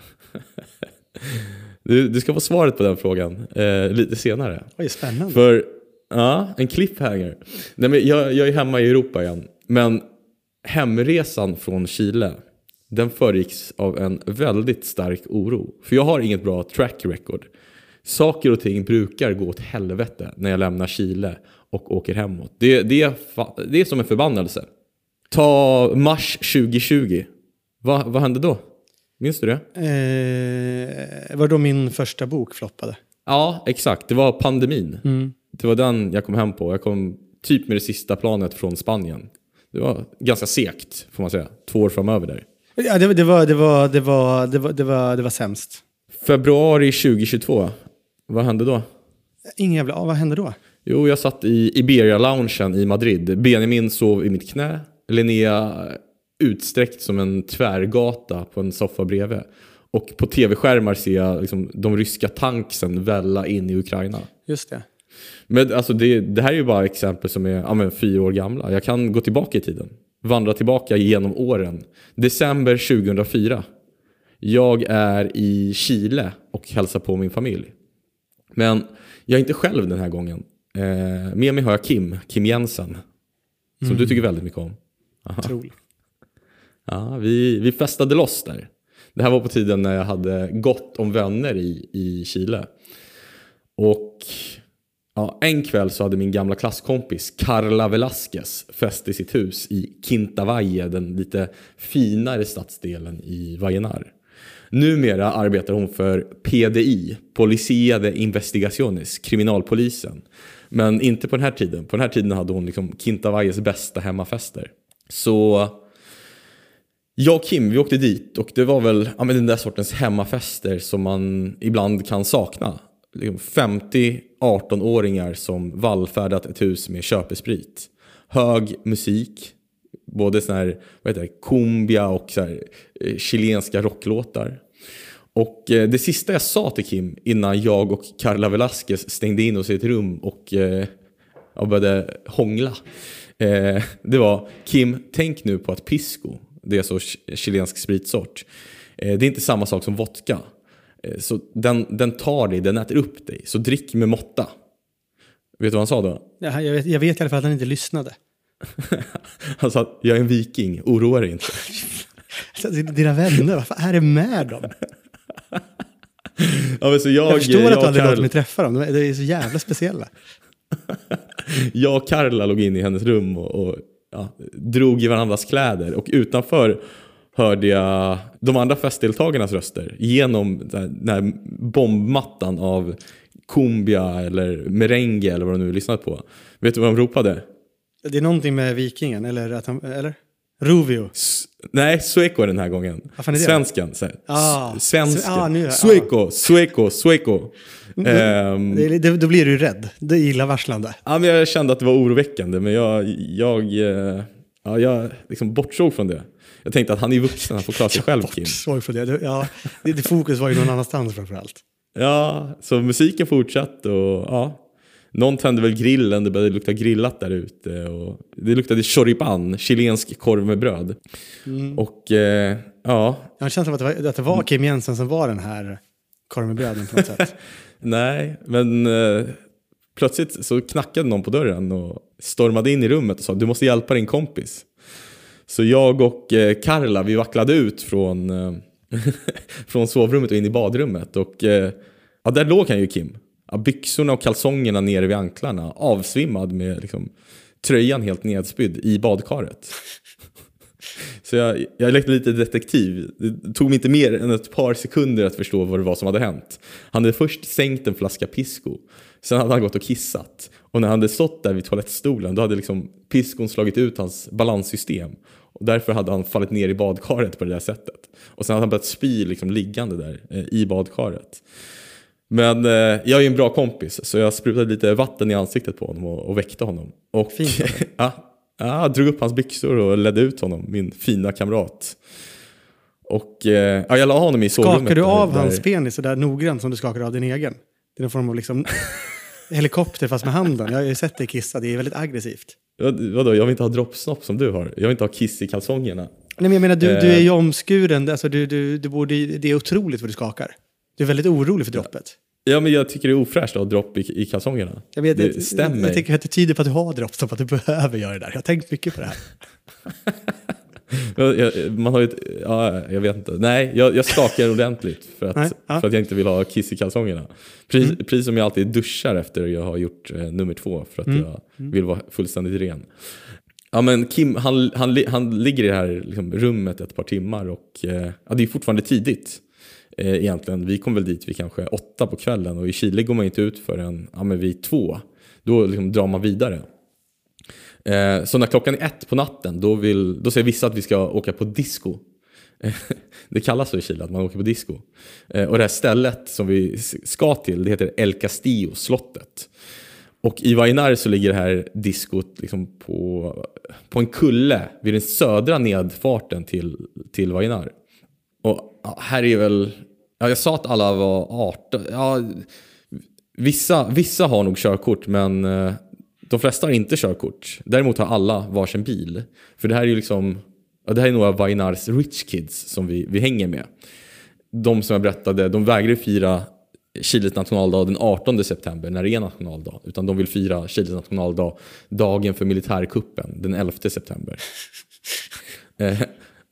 du, du ska få svaret på den frågan eh, lite senare. Oj, spännande. För ja, en cliffhanger. Nej, men jag, jag är hemma i Europa igen. Men hemresan från Chile, den föregicks av en väldigt stark oro. För jag har inget bra track record. Saker och ting brukar gå åt helvete när jag lämnar Chile och åker hemåt. Det, det, är, fa- det är som en förbannelse. Ta mars tjugo tjugo. Va, vad hände då? Minns du det? Eh, var då min första bok floppade? Ja, exakt. Det var pandemin. Mm. Det var den jag kom hem på. Jag kom typ med det sista planet från Spanien. Det var ganska sekt, får man säga. Två år framöver där. Ja, det, det, var, det, var, det, var, det, var, det, var, det var sämst. Februari tjugo tjugotvå. Vad hände då? Ingen jävla... Vad hände då? Jo, jag satt i Iberia-loungen i Madrid. Benjamin sov i mitt knä. Linnea utsträckt som en tvärgata på en soffa bredvid. Och på tv-skärmar ser jag liksom de ryska tanksen välla in i Ukraina. Just det. Men alltså det, det här är ju bara exempel som är ja, men, fyra år gamla. Jag kan gå tillbaka i tiden. Vandra tillbaka genom åren. December tjugohundrafyra. Jag är i Chile och hälsar på min familj. Men jag är inte själv den här gången. Eh, med mig har jag Kim, Kim Jensen. Som mm. du tycker väldigt mycket om. Otroligt. Ja, vi, vi festade loss där. Det här var på tiden när jag hade gott om vänner i, i Chile. Och Ja, en kväll så hade min gamla klasskompis Carla Velasquez fest i sitt hus i Quinta Valle, den lite finare stadsdelen i Vallenar. Numera arbetar hon för P D I, Policía de Investigaciones, kriminalpolisen. Men inte på den här tiden. På den här tiden hade hon liksom Quinta Valles bästa hemmafester. Så jag och Kim, vi åkte dit och det var väl ja, men den där sortens hemmafester som man ibland kan sakna. femtio arton-åringar som vallfärdat ett hus med köpesprit. Hög musik, både sån här, vad heter det, cumbia och så här, eh, chilenska rocklåtar. Och eh, det sista jag sa till Kim innan jag och Carla Velasquez stängde in oss i ett rum och eh, jag började hångla. Eh, det var, Kim, tänk nu på att pisco, det är så chilensk spritsort. Eh, det är inte samma sak som vodka. Så den, den tar dig, den äter upp dig. Så drick med måtta. Vet du vad han sa då? Ja, jag, vet, jag vet i alla fall att han inte lyssnade. Han sa, jag är en viking, oroa dig inte. Dina vänner, vad fan är det med dem? Ja, men så jag, jag förstår jag, att du aldrig Karl... låter mig träffa dem. De är så jävla speciella. Jag och Carla låg in i hennes rum och, och ja, drog i varandras kläder. Och utanför hörde jag de andra festdeltagarnas röster genom den här bombmattan av cumbia eller merengue eller vad de nu lyssnat på. Vet du vad de ropade? Det är någonting med vikingen, eller att han, eller? Ruvio. S- nej, sueco den här gången. Svenskan. Så här. Ah. Svenskan. Ah, nu, sueco, ah. sueco, sueco. Mm. Um, det, det, då blir du rädd. Det är illavarslande. Ja, men jag kände att det var oroväckande, men jag, jag, ja, jag liksom bortsåg från det. Jag tänkte att han är vuxen, han får klara sig själv, Kim. Bortsåg från det. Ja, det, det fokus var ju någon annanstans framförallt. Ja, så musiken fortsatte och ja, någon tände väl grillen, det började lukta grillat där ute och det luktade choripan, chilensk korv med bröd. Mm. Och eh, ja. Jag har en känsla av att det var, att det var Kim Jensen som var den här korv med bröden på något sätt. Nej, men eh, plötsligt så knackade någon på dörren och stormade in i rummet och sa, du måste hjälpa din kompis. Så jag och eh, Carla, vi vacklade ut från, eh, från sovrummet och in i badrummet. Och eh, ja, där låg han ju, Kim. Ja, byxorna och kalsongerna nere vid anklarna, avsvimmad med liksom, tröjan helt nedspydd i badkaret. Så jag, jag lekte lite detektiv. Det tog mig inte mer än ett par sekunder att förstå vad det var som hade hänt. Han hade först sänkt en flaska pisco. Sen hade han gått och kissat. Och när han hade stått där vid toalettstolen, då hade liksom piscon slagit ut hans balanssystem. Och därför hade han fallit ner i badkaret på det där sättet. Och sen hade han börjat spy liksom liggande där eh, i badkaret. Men eh, jag är ju en bra kompis, så jag sprutade lite vatten i ansiktet på honom och, och väckte honom. Och ja, ja, drog upp hans byxor och ledde ut honom, min fina kamrat. Och eh, ja, jag la honom i sovrummet. Skakar du av där, hans penis så där noggrant som du skakar av din egen? Det är en form av liksom helikopter fast med handen. Jag har ju sett dig kissa, det är väldigt aggressivt. Vadå, jag vill inte ha droppsnopp som du har. Jag vill inte ha kiss i kalsongerna. Nej, men jag menar, du, du är ju omskuren. Alltså, du, du, du borde, det är otroligt vad du skakar. Du är väldigt orolig för droppet. Ja, men jag tycker det är ofräscht att ha dropp i, i kalsongerna. Jag vet, det jag, stämmer. Jag, jag tycker att det tyder på att du har droppstopp, att du behöver göra det där. Jag har tänkt mycket på det här. jag, jag, man har ju ett, ja, jag vet inte. Nej, jag, jag skakar ordentligt för att, Nej, ja. för att jag inte vill ha kiss i kalsongerna. Precis, mm. precis som jag alltid duschar efter jag har gjort eh, nummer två för att mm. jag vill vara fullständigt ren. Ja, men Kim, han, han, han ligger i det här liksom, rummet ett par timmar och eh, ja, det är fortfarande tidigt. Eh, egentligen, vi kom väl dit vid kanske åtta på kvällen och i Chile går man inte ut förrän ja, men vid två. Då liksom drar man vidare. Eh, så när klockan är ett på natten, då, vill, då säger vissa att vi ska åka på disco. Det kallas så i Chile att man åker på disco. Eh, och det här stället som vi ska till, det heter El Castillo, slottet. Och i Vallenar så ligger det här diskot liksom på, på en kulle vid den södra nedfarten till, till Vallenar. Och ja, här är väl... Ja, jag sa att alla var arton. Ja, vissa, vissa har nog körkort, men eh, de flesta har inte körkort. Däremot har alla varsin bil. För det här är ju liksom... Ja, det här är några av Vallenars rich kids som vi, vi hänger med. De som jag berättade, de vägrar fira Chiles nationaldag den artonde september när det är nationaldag. Utan de vill fira Chiles nationaldag dagen för militärkuppen, den elfte september. eh,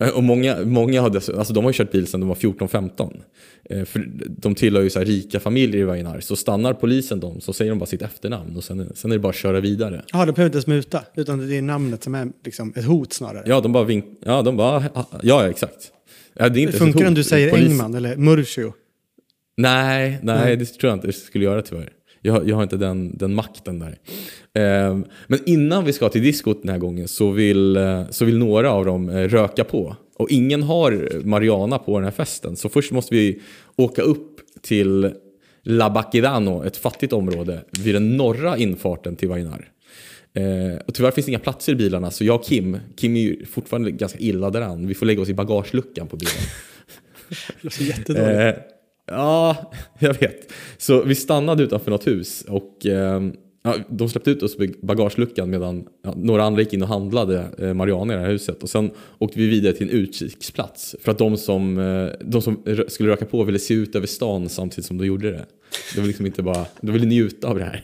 Och många, många hade, alltså de har ju kört bil sedan de var fjorton femton. Eh, för de tillhör ju så här rika familjer i Vajennar. Så stannar polisen dem så säger de bara sitt efternamn. Och sen, sen är det bara att köra vidare. Ja, de behöver inte smuta. Utan det är namnet som är liksom ett hot snarare. Ja, de bara vink, ja, de bara, ja, ja exakt. Ja, det är inte det funkar om du säger Polis... Engman eller Murcio. Nej, nej, nej, det tror jag inte det skulle göra tyvärr. Jag, jag har inte den, den makten där. Eh, men innan vi ska till diskot den här gången så vill, så vill några av dem röka på. Och ingen har marijuana på den här festen. Så först måste vi åka upp till La Baquedano, ett fattigt område vid den norra infarten till Vajennar. Eh, och tyvärr finns det inga platser i bilarna, så jag och Kim, Kim är ju fortfarande ganska illa däran. Vi får lägga oss i bagageluckan på bilen. Det låter jättedåligt. Eh, ja, jag vet. Så vi stannade utanför något hus och eh, ja, de släppte ut oss i bagageluckan medan ja, några andra gick in och handlade eh, marijuana i det här huset. Och sen åkte vi vidare till en utkiksplats för att de som, eh, de som skulle röka på ville se ut över stan samtidigt som de gjorde det. De ville liksom inte bara, de ville njuta av det här.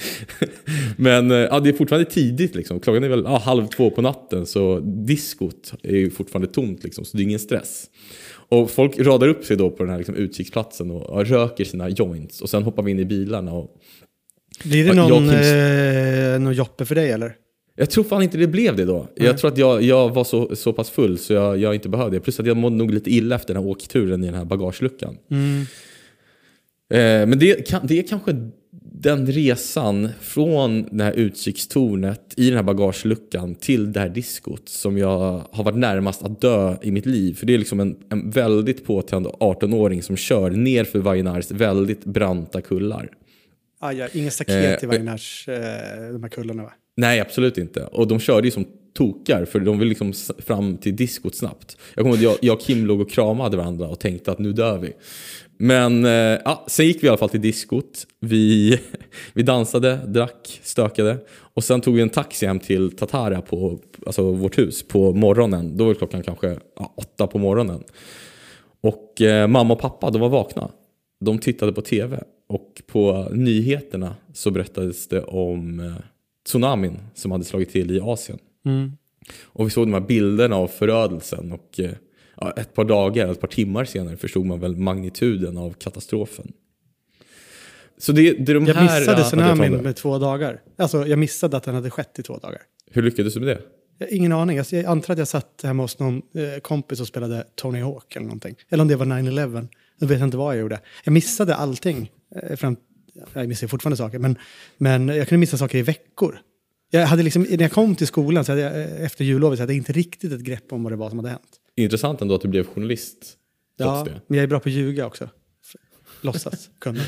Men ja, det är fortfarande tidigt liksom. Klockan är väl ja, halv två på natten, så diskot är ju fortfarande tomt liksom, så det är ingen stress. Och folk radar upp sig då på den här liksom, utkiksplatsen och, och röker sina joints och sen hoppar vi in i bilarna. Och, blir det någon, jag, eh, någon joppe för dig eller? Jag tror fan inte det blev det då. Jag mm. tror att jag, jag var så, så pass full så jag, jag inte behövde det. Plus att jag mådde nog lite illa efter den här åkturen i den här bagageluckan. Mm. Eh, men det, kan, det är kanske den resan från det här utkikstornet i den här bagageluckan till det här diskot som jag har varit närmast att dö i mitt liv. För det är liksom en, en väldigt påtänd arton-åring som kör ner för Vajennars väldigt branta kullar. Ah, ja, ingen staket eh, i Vajennars eh, de här kullarna, va? Nej, absolut inte. Och de körde ju som tokar för de vill liksom fram till diskot snabbt. Jag kommer ihåg att jag och Kim låg och kramade varandra och tänkte att nu dör vi. Men ja, sen gick vi i alla fall till diskot. Vi, vi dansade, drack, stökade. Och sen tog vi en taxi hem till Tatara på alltså vårt hus på morgonen. Då var klockan kanske ja, åtta på morgonen. Och eh, mamma och pappa, de var vakna. De tittade på tv. Och på nyheterna så berättades det om eh, tsunamin som hade slagit till i Asien. Mm. Och vi såg de här bilderna av förödelsen och... Eh, Ja, ett par dagar, ett par timmar senare förstod man väl magnituden av katastrofen. Så det, det är de jag här... missade tsunamin med två dagar. Alltså, jag missade att den hade skett i två dagar. Hur lyckades du med det? Jag har ingen aning. Jag antar att jag satt hemma hos någon eh, kompis och spelade Tony Hawk eller någonting. Eller om det var nine eleven. Jag vet inte vad jag gjorde. Jag missade allting. Eh, fram, jag missade fortfarande saker. Men, men jag kunde missa saker i veckor. Jag hade liksom, när jag kom till skolan så hade jag, efter jullovet så hade jag inte riktigt ett grepp om vad det var som hade hänt. Intressant ändå att du blev journalist. Ja, det. Men jag är bra på att ljuga också. Låtsas kunna.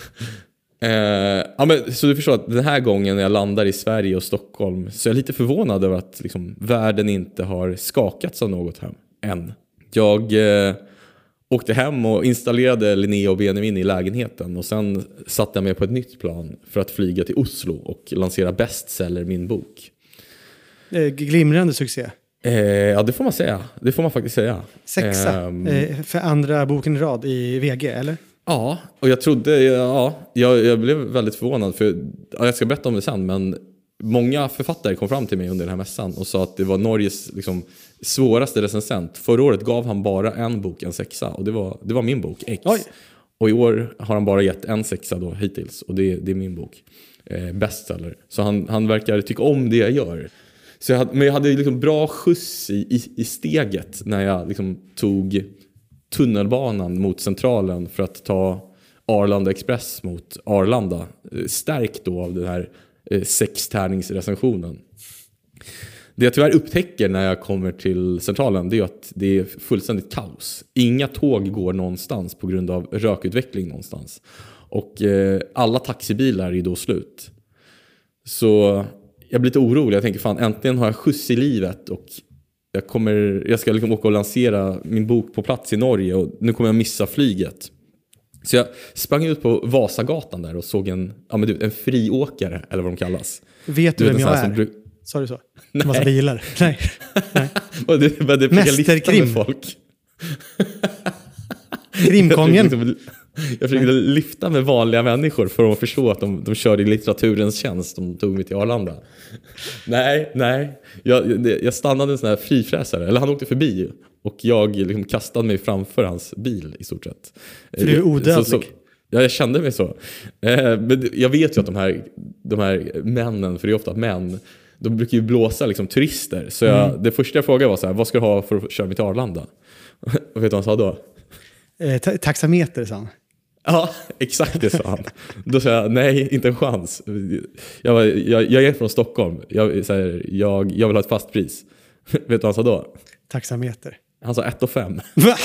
eh, ja, men, så du förstår att den här gången när jag landar i Sverige och Stockholm så är jag lite förvånad över att liksom, världen inte har skakats av något hem än. Jag eh, åkte hem och installerade Linnea och Benjamin i lägenheten och sen satte jag mig på ett nytt plan för att flyga till Oslo och lansera bestseller min bok. Eh, glimrande succé. Eh, ja, det får man säga. Det får man faktiskt säga. Sexa um, eh, för andra boken i rad i V G, eller? Ja, och jag trodde, ja, jag, jag blev väldigt förvånad för, ja, jag ska berätta om det sen, men många författare kom fram till mig under den här mässan och sa att det var Norges liksom, svåraste recensent. Förra året gav han bara en bok, en sexa, och det var, det var min bok, X. Oj. Och i år har han bara gett en sexa då hittills, och det, det är min bok, eh, bestseller. Så han, han verkar tycka om det jag gör. Så jag hade, men jag hade liksom bra skjuts i, i, i steget när jag liksom tog tunnelbanan mot centralen för att ta Arlanda Express mot Arlanda. Stärkt då av den här eh, sextärningsrecensionen. Det jag tyvärr upptäcker när jag kommer till centralen, det är att det är fullständigt kaos. Inga tåg går någonstans på grund av rökutveckling någonstans. Och eh, alla taxibilar är då slut. Så... jag blir lite orolig. Jag tänker fan, äntligen har jag skjuts i livet och jag, kommer, jag ska liksom åka och lansera min bok på plats i Norge och nu kommer jag missa flyget. Så jag sprang ut på Vasagatan där och såg en, ja, men du, en friåkare, eller vad de kallas. Vet du, du vem jag är? Bru- Sa du så? En massa bilar. Nej. Nej. Och det, det Mästerkrim. Folk. Krimkongen. Jag försökte lyfta med vanliga människor för att förstå att de, de körde i litteraturens tjänst. De tog mig till Arlanda. Nej, nej. Jag, jag stannade en sån här frifräsare. Eller han åkte förbi. Och jag liksom kastade mig framför hans bil i stort sett. För du är odödlig. Så, så, ja, jag kände mig så. Eh, men jag vet ju att de här, de här männen, för det är ofta män, de brukar ju blåsa liksom turister. Så jag, mm. det första jag frågade var så här: vad ska du ha för att köra mig till Arlanda? Och vet du vad han sa då? Eh, ta- taxameter, sa han. Ja, exakt det sa han. Då sa jag, nej, inte en chans. Jag, jag, jag är från Stockholm. Jag, så här, jag, jag vill ha ett fast pris. Vet du vad han sa då? Taxameter. Han sa ett och fem.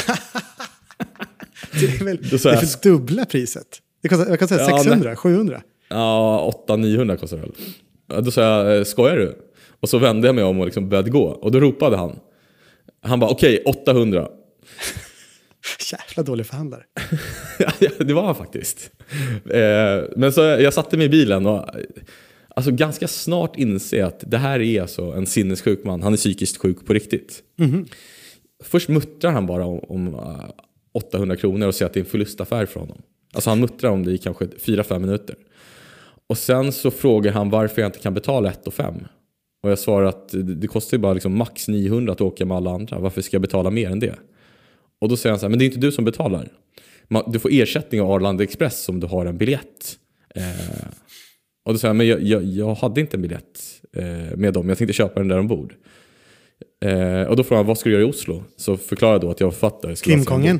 Det är väl, det är för dubbla priset. Det kostar, jag kan säga ja, sexhundra, nej. sjuhundra. Ja, åtta niohundra kostar det väl. Då sa jag, skojar du? Och så vände jag mig om och liksom började gå. Och då ropade han. Han bara, okej, okay, åttahundra. Jävla dålig förhandlare. Ja, det var han faktiskt. Eh, men så jag satte mig i bilen och alltså ganska snart inse att det här är alltså en sinnessjuk man. Han är psykiskt sjuk på riktigt. Mm-hmm. Först muttrar han bara om, om uh, åttahundra kronor och säger att det är en förlustaffär för honom. Alltså han muttrar om det i kanske fyra fem minuter. Och sen så frågar han varför jag inte kan betala ett och fem. Och jag svarar att det, det kostar ju bara liksom max niohundra att åka med alla andra. Varför ska jag betala mer än det? Och då säger han så här, men det är inte du som betalar. Du får ersättning av Arlanda Express om du har en biljett. Eh, och då säger han, men jag, jag, jag hade inte en biljett eh, med dem. Jag tänkte köpa den där ombord. Eh, och då frågar han, vad ska du göra i Oslo? Så förklarar jag då att jag var författare. Krimkongen?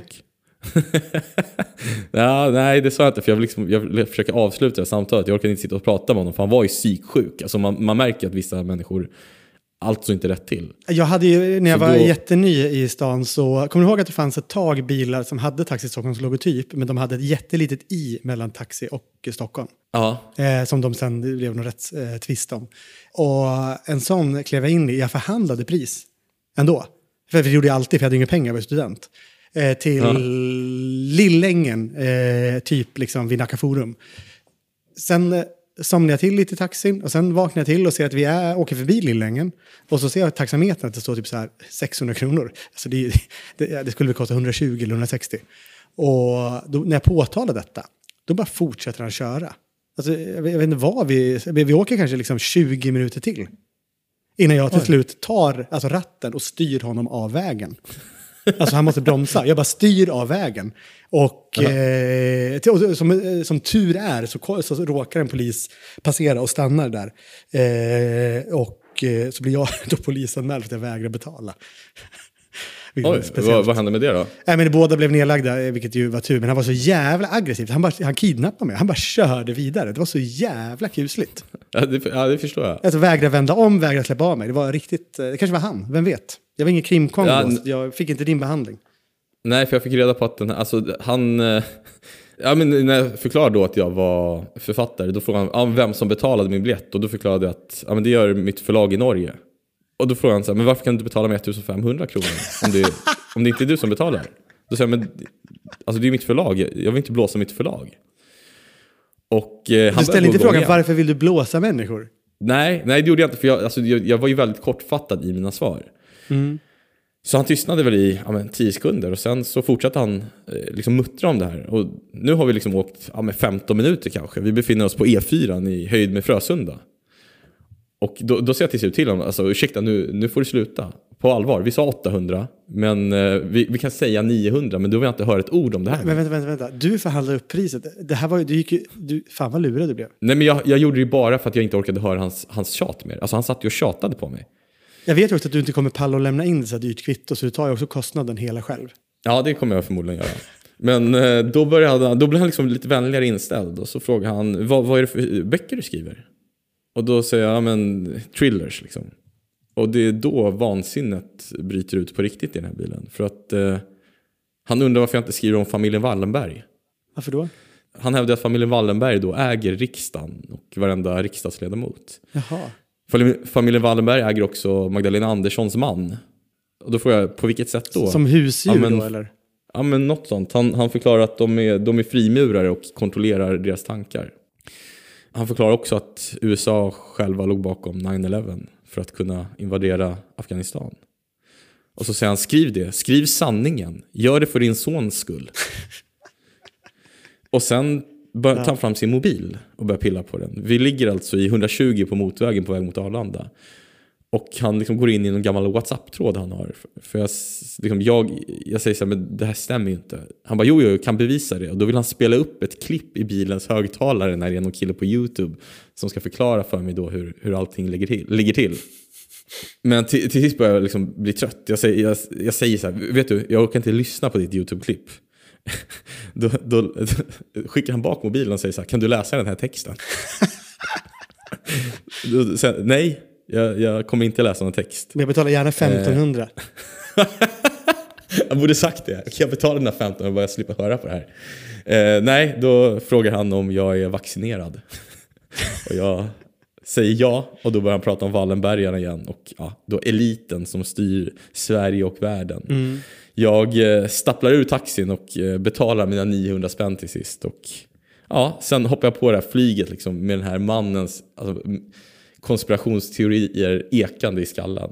Ja, nej, det sa jag inte. För jag, vill liksom, jag vill försöka avsluta det samtalet. Jag orkade inte sitta och prata med honom. För han var ju psyksjuk. Alltså man, man märker att vissa människor allt så inte rätt till. Jag hade ju, när jag så var då... jätteny i stan, så kommer du ihåg att det fanns ett tag bilar som hade Taxi Stockholms logotyp, men de hade ett jättelitet i mellan Taxi och Stockholm. Ja. Eh, som de sen, det blev någon rätt eh, tvist om. Och en sån klev jag in i, jag förhandlade pris ändå. För det gjorde jag alltid, för jag hade inga pengar, jag var student. Eh, till ja. Lillängen, eh, typ liksom vid Nacka Forum. Sen eh, somnade jag till lite i taxin och sen vaknade jag till och ser att vi är, åker förbi Lillängen. Och så ser jag taxametern att det står typ så här sexhundra kronor. Alltså det, det, det skulle väl kosta hundratjugo eller hundrasextio. Och då, när jag påtalar detta, då bara fortsätter han köra. Alltså, jag, vet, jag vet inte vad vi... Vi åker kanske liksom tjugo minuter till. Innan jag till Oj. slut tar alltså ratten och styr honom av vägen. Alltså han måste bromsa. Jag bara styr av vägen. Och eh, till, som, som tur är så, så råkar en polis passera och stannar där. Eh, och eh, så blir jag då polisanmäld för att jag vägrar betala. Oj, vad, vad hände med det då? Nej, men båda blev nedlagda, vilket ju var tur. Men han var så jävla aggressiv. Han, bara, han kidnappade mig. Han bara körde vidare. Det var så jävla kusligt. Ja, det, ja, det förstår jag. Alltså vägrade vända om, vägrade släppa av mig. Det var riktigt... Det kanske var han, vem vet? Jag var ingen krimkongo. Ja, n- jag fick inte din behandling. Nej, för jag fick reda på att den här... Alltså, han... Ja, men när jag förklarade då att jag var författare, då frågade han ja, vem som betalade min biljett. Och då förklarade jag att ja, men det gör mitt förlag i Norge. Och då frågade han så här, men varför kan du inte betala mig ettusenfemhundra kronor om det, om det inte är du som betalar? Då säger jag, men alltså det är mitt förlag, jag vill inte blåsa mitt förlag. Och, eh, han du ställer inte frågan, igen. Varför vill du blåsa människor? Nej, nej det gjorde jag inte, för jag, alltså, jag, jag var ju väldigt kortfattad i mina svar. Mm. Så han tystnade väl i ja, men, tio sekunder och sen så fortsatte han eh, liksom muttra om det här. Och nu har vi liksom åkt ja, med femton minuter kanske. Vi befinner oss på E fyra i höjd med Frösunda. Och då, då säger jag till slut till honom, alltså ursäkta nu, nu får du sluta. På allvar, vi sa åttahundra, men eh, vi, vi kan säga niohundra, men då vill jag inte höra ett ord om det här. Men vänta, vänta, vänta. Du förhandlade upp priset. Det här var ju, du gick ju, du, fan vad lurad du blev. Nej, men jag, jag gjorde det bara för att jag inte orkade höra hans, hans tjat mer. Alltså han satt ju och tjatade på mig. Jag vet ju också att du inte kommer palla och lämna in så dyrt kvitto, så du tar ju också kostnaden hela själv. Ja, det kommer jag förmodligen göra. Men eh, då, började, då blev han liksom lite vänligare inställd och så frågade han, vad, vad är det för böcker du skriver? Och då säger jag, ja men thrillers liksom. Och det är då vansinnet bryter ut på riktigt i den här bilen. För att eh, han undrar varför jag inte skriver om familjen Wallenberg. Varför då? Han hävdar att familjen Wallenberg då äger riksdagen och varenda riksdagsledamot. Jaha. Familjen Wallenberg äger också Magdalena Anderssons man. Och då får jag, på vilket sätt då? Som husdjur ja, men, då eller? Ja men något sånt. Han, han förklarar att de är, de är frimurare och kontrollerar deras tankar. Han förklarar också att U S A själva låg bakom nine eleven för att kunna invadera Afghanistan. Och så säger han, skriv det. Skriv sanningen. Gör det för din sons skull. Och sen börjar han ta fram sin mobil och börjar pilla på den. Vi ligger alltså i hundratjugo på motorvägen på väg mot Arlanda. Och han liksom går in i en gammal WhatsApp-tråd han har. För jag, liksom, jag, jag säger så här, men det här stämmer ju inte. Han bara, jo, jag kan bevisa det. Och då vill han spela upp ett klipp i bilens högtalare när det är någon kille på YouTube som ska förklara för mig då hur, hur allting ligger till. Ligger till. Men till, till sist börjar jag liksom bli trött. Jag säger, jag, jag säger så här, vet du, jag orkar inte lyssna på ditt YouTube-klipp. då, då, då skickar han bak mobilen och säger så här, kan du läsa den här texten? då, så, nej. Jag, jag kommer inte läsa någon text. Men jag betalar gärna femtonhundra. Jag borde sagt det. Kan jag betala den här femton och bara slippa höra på det här? Eh, nej, då frågar han om jag är vaccinerad. Och jag säger ja. Och då börjar han prata om Wallenbergarna igen. Och ja, då eliten som styr Sverige och världen. Mm. Jag eh, stapplar ur taxin och eh, betalar mina niohundra spänn till sist. Och ja, sen hoppar jag på det här flyget liksom, med den här mannens... Alltså, konspirationsteorier ekande i skallen.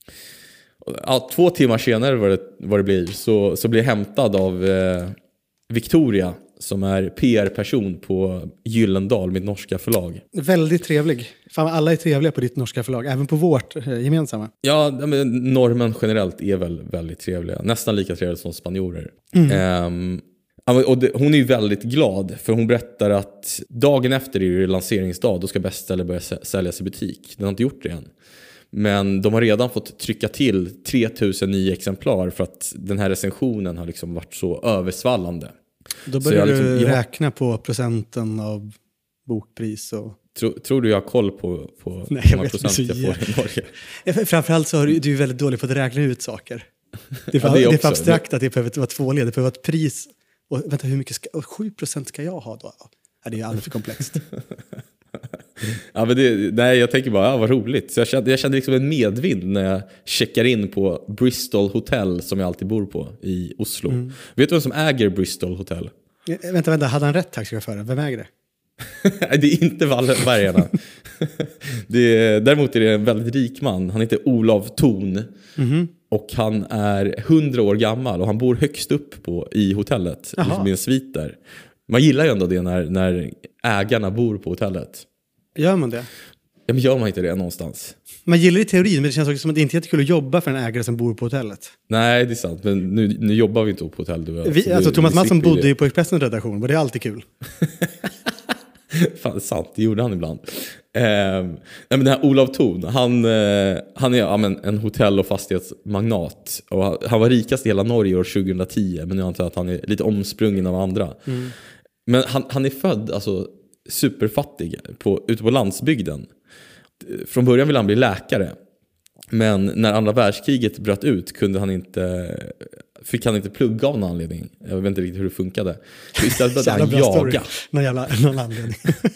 Ja, två timmar senare vad det, vad det blir så, så blir jag hämtad av eh, Victoria som är P R-person på Gyllendal, mitt norska förlag. Väldigt trevlig. Fan, alla är trevliga på ditt norska förlag, även på vårt eh, gemensamma. Ja, men norrmän generellt är väl väldigt trevliga. Nästan lika trevliga som spanjorer. Mm. Um, Och det, hon är ju väldigt glad för hon berättar att dagen efter är det lanseringsdag, då ska Bestseller börja säljas i butik. Den har inte gjort det än. Men de har redan fått trycka till tre tusen nya exemplar för att den här recensionen har liksom varit så översvallande. Då börjar liksom, du jag, räkna på procenten av bokpris. Och... Tro, tror du jag har koll på, på Nej, hur många procent jag får i Norge? Framförallt så har du, du är väldigt dålig på att räkna ut saker. Det är för, ja, det är det är för abstrakt att det behöver vara tvåled. Det behöver vara ett pris. Och vänta, hur mycket ska, sju procent ska jag ha då? Ja, det är ju alldeles för komplext. ja, men det, nej, jag tänker bara, ja, vad roligt. Så jag kände, jag kände liksom en medvind när jag checkar in på Bristol Hotel som jag alltid bor på i Oslo. Mm. Vet du vem som äger Bristol Hotel? Ja, vänta, vänta, hade han rätt taxichaufför? Vem äger det? Det är inte Wallenbergarna. det är, däremot är det en väldigt rik man. Han heter Olav Thon. Mm-hmm. Och han är hundra år gammal och han bor högst upp på, i hotellet. Liksom i en svit där. Man gillar ju ändå det när, när ägarna bor på hotellet. Gör man det? Ja, men gör man inte det någonstans? Man gillar det i teorin, men det känns också som att det inte är jättekul att jobba för en ägare som bor på hotellet. Nej, det är sant. Men nu, nu jobbar vi inte på hotell. Du, vi, så alltså du, Thomas Mattsson bodde det. ju på Expressens redaktion, och det är alltid kul. Fan, det är sant. Det gjorde han ibland. Eh, nej, men den här Olav Thon, han, eh, han är ja, men, en hotell- och fastighetsmagnat. Och han, han var rikast i hela Norge år tjugohundratio, men nu antar jag att han är lite omsprungen av andra. Mm. Men han, han är född alltså, superfattig på, ute på landsbygden. Från början ville han bli läkare. Men när andra världskriget bröt ut kunde han inte, fick han inte plugga av någon anledning. Jag vet inte riktigt hur det funkade. Så istället började han jaga. Någon jävla någon anledning.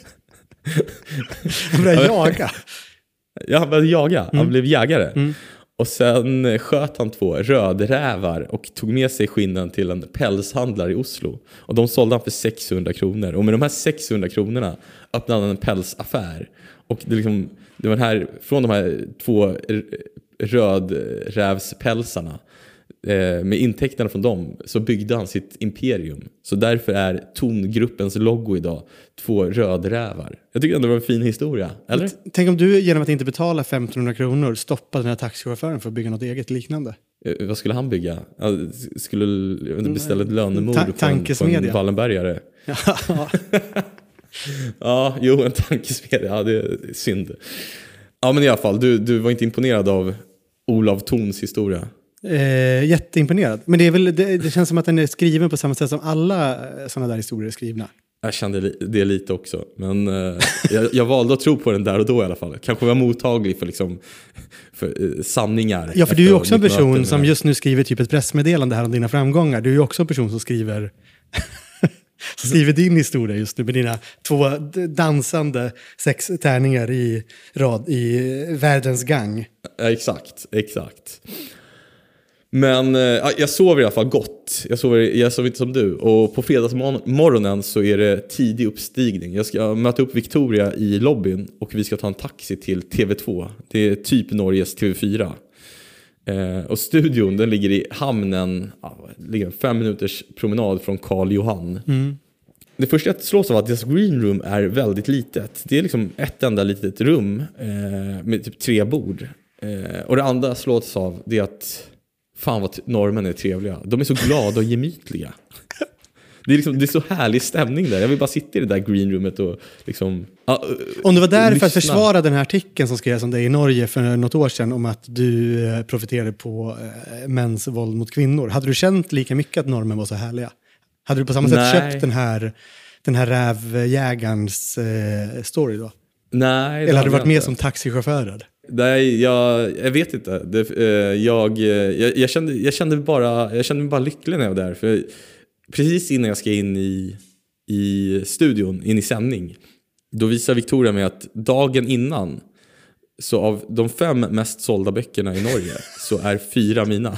Han började jaga. Ja, han började jaga. Han mm. blev jägare. Mm. Och sen sköt han två rödrävar och tog med sig skinnen till en pälshandlare i Oslo. Och de sålde han för sexhundra kronor. Och med de här sexhundra kronorna öppnade han en pälsaffär. Och det, liksom, det var här, från de här två rödrävspälsarna, eh, med intäkterna från dem, så byggde han sitt imperium. Så därför är Thon-gruppens logo idag två rödrävar. Jag tycker ändå det var en fin historia, eller? Tänk om du genom att inte betala femtonhundra kronor stoppade den här taxichauffören för att bygga något eget liknande. Eh, vad skulle han bygga? Han skulle jag vet inte, beställa ett lönemord Ta- på, en, på en Wallenbergare. Ja. Ja, jo, en tankesmedja. Ja, det är synd. Ja, men i alla fall, du, du var inte imponerad av Olav Thons historia? Eh, jätteimponerad. Men det, är väl, det, det känns som att den är skriven på samma sätt som alla sådana där historier är skrivna. Jag kände det lite också. Men eh, jag, jag valde att tro på den där och då i alla fall. Kanske var mottaglig för, liksom, för eh, sanningar. Ja, för du är ju också en person som just nu skriver typ ett pressmeddelande här om dina framgångar. Du är ju också en person som skriver... Så skriver din historia just nu med dina två dansande sex tärningar i rad i världens gang. Ja, exakt, exakt. Men äh, jag sover i alla fall gott. Jag sover, jag sover inte som du. Och på fredagsmorgonen så är det tidig uppstigning. Jag ska möta upp Victoria i lobbyn och vi ska ta en taxi till T V två. Det är typ Norges T V fyra. Eh, och studion den ligger i hamnen, ja, ligger en fem minuters promenad från Karl Johan. Mm. det första jag slås av att deras green room är väldigt litet. Det är liksom ett enda litet rum eh, med typ tre bord. Eh, och det andra slås av det är att fan vad norrmän är trevliga. De är så glada och gemytliga. Det är, liksom, det är så härlig stämning där. Jag vill bara sitta i det där greenroomet och liksom... Ja, om du var där lyssna. för att försvara den här artikeln som skrevs om dig i Norge för något år sedan om att du profiterade på äh, mäns våld mot kvinnor. Hade du känt lika mycket att norrmän var så härliga? Hade du på samma sätt Nej. köpt den här, den här rävjägarens äh, story då? Nej. Eller hade du varit med inte. som taxichaufför? Nej, jag, jag vet inte. Det, eh, jag, jag, jag, kände, jag, kände bara, jag kände mig bara lycklig när jag var där. För precis innan jag ska in i, i studion, in i sändning, då visar Victoria mig att dagen innan, så av de fem mest sålda böckerna i Norge så är fyra mina.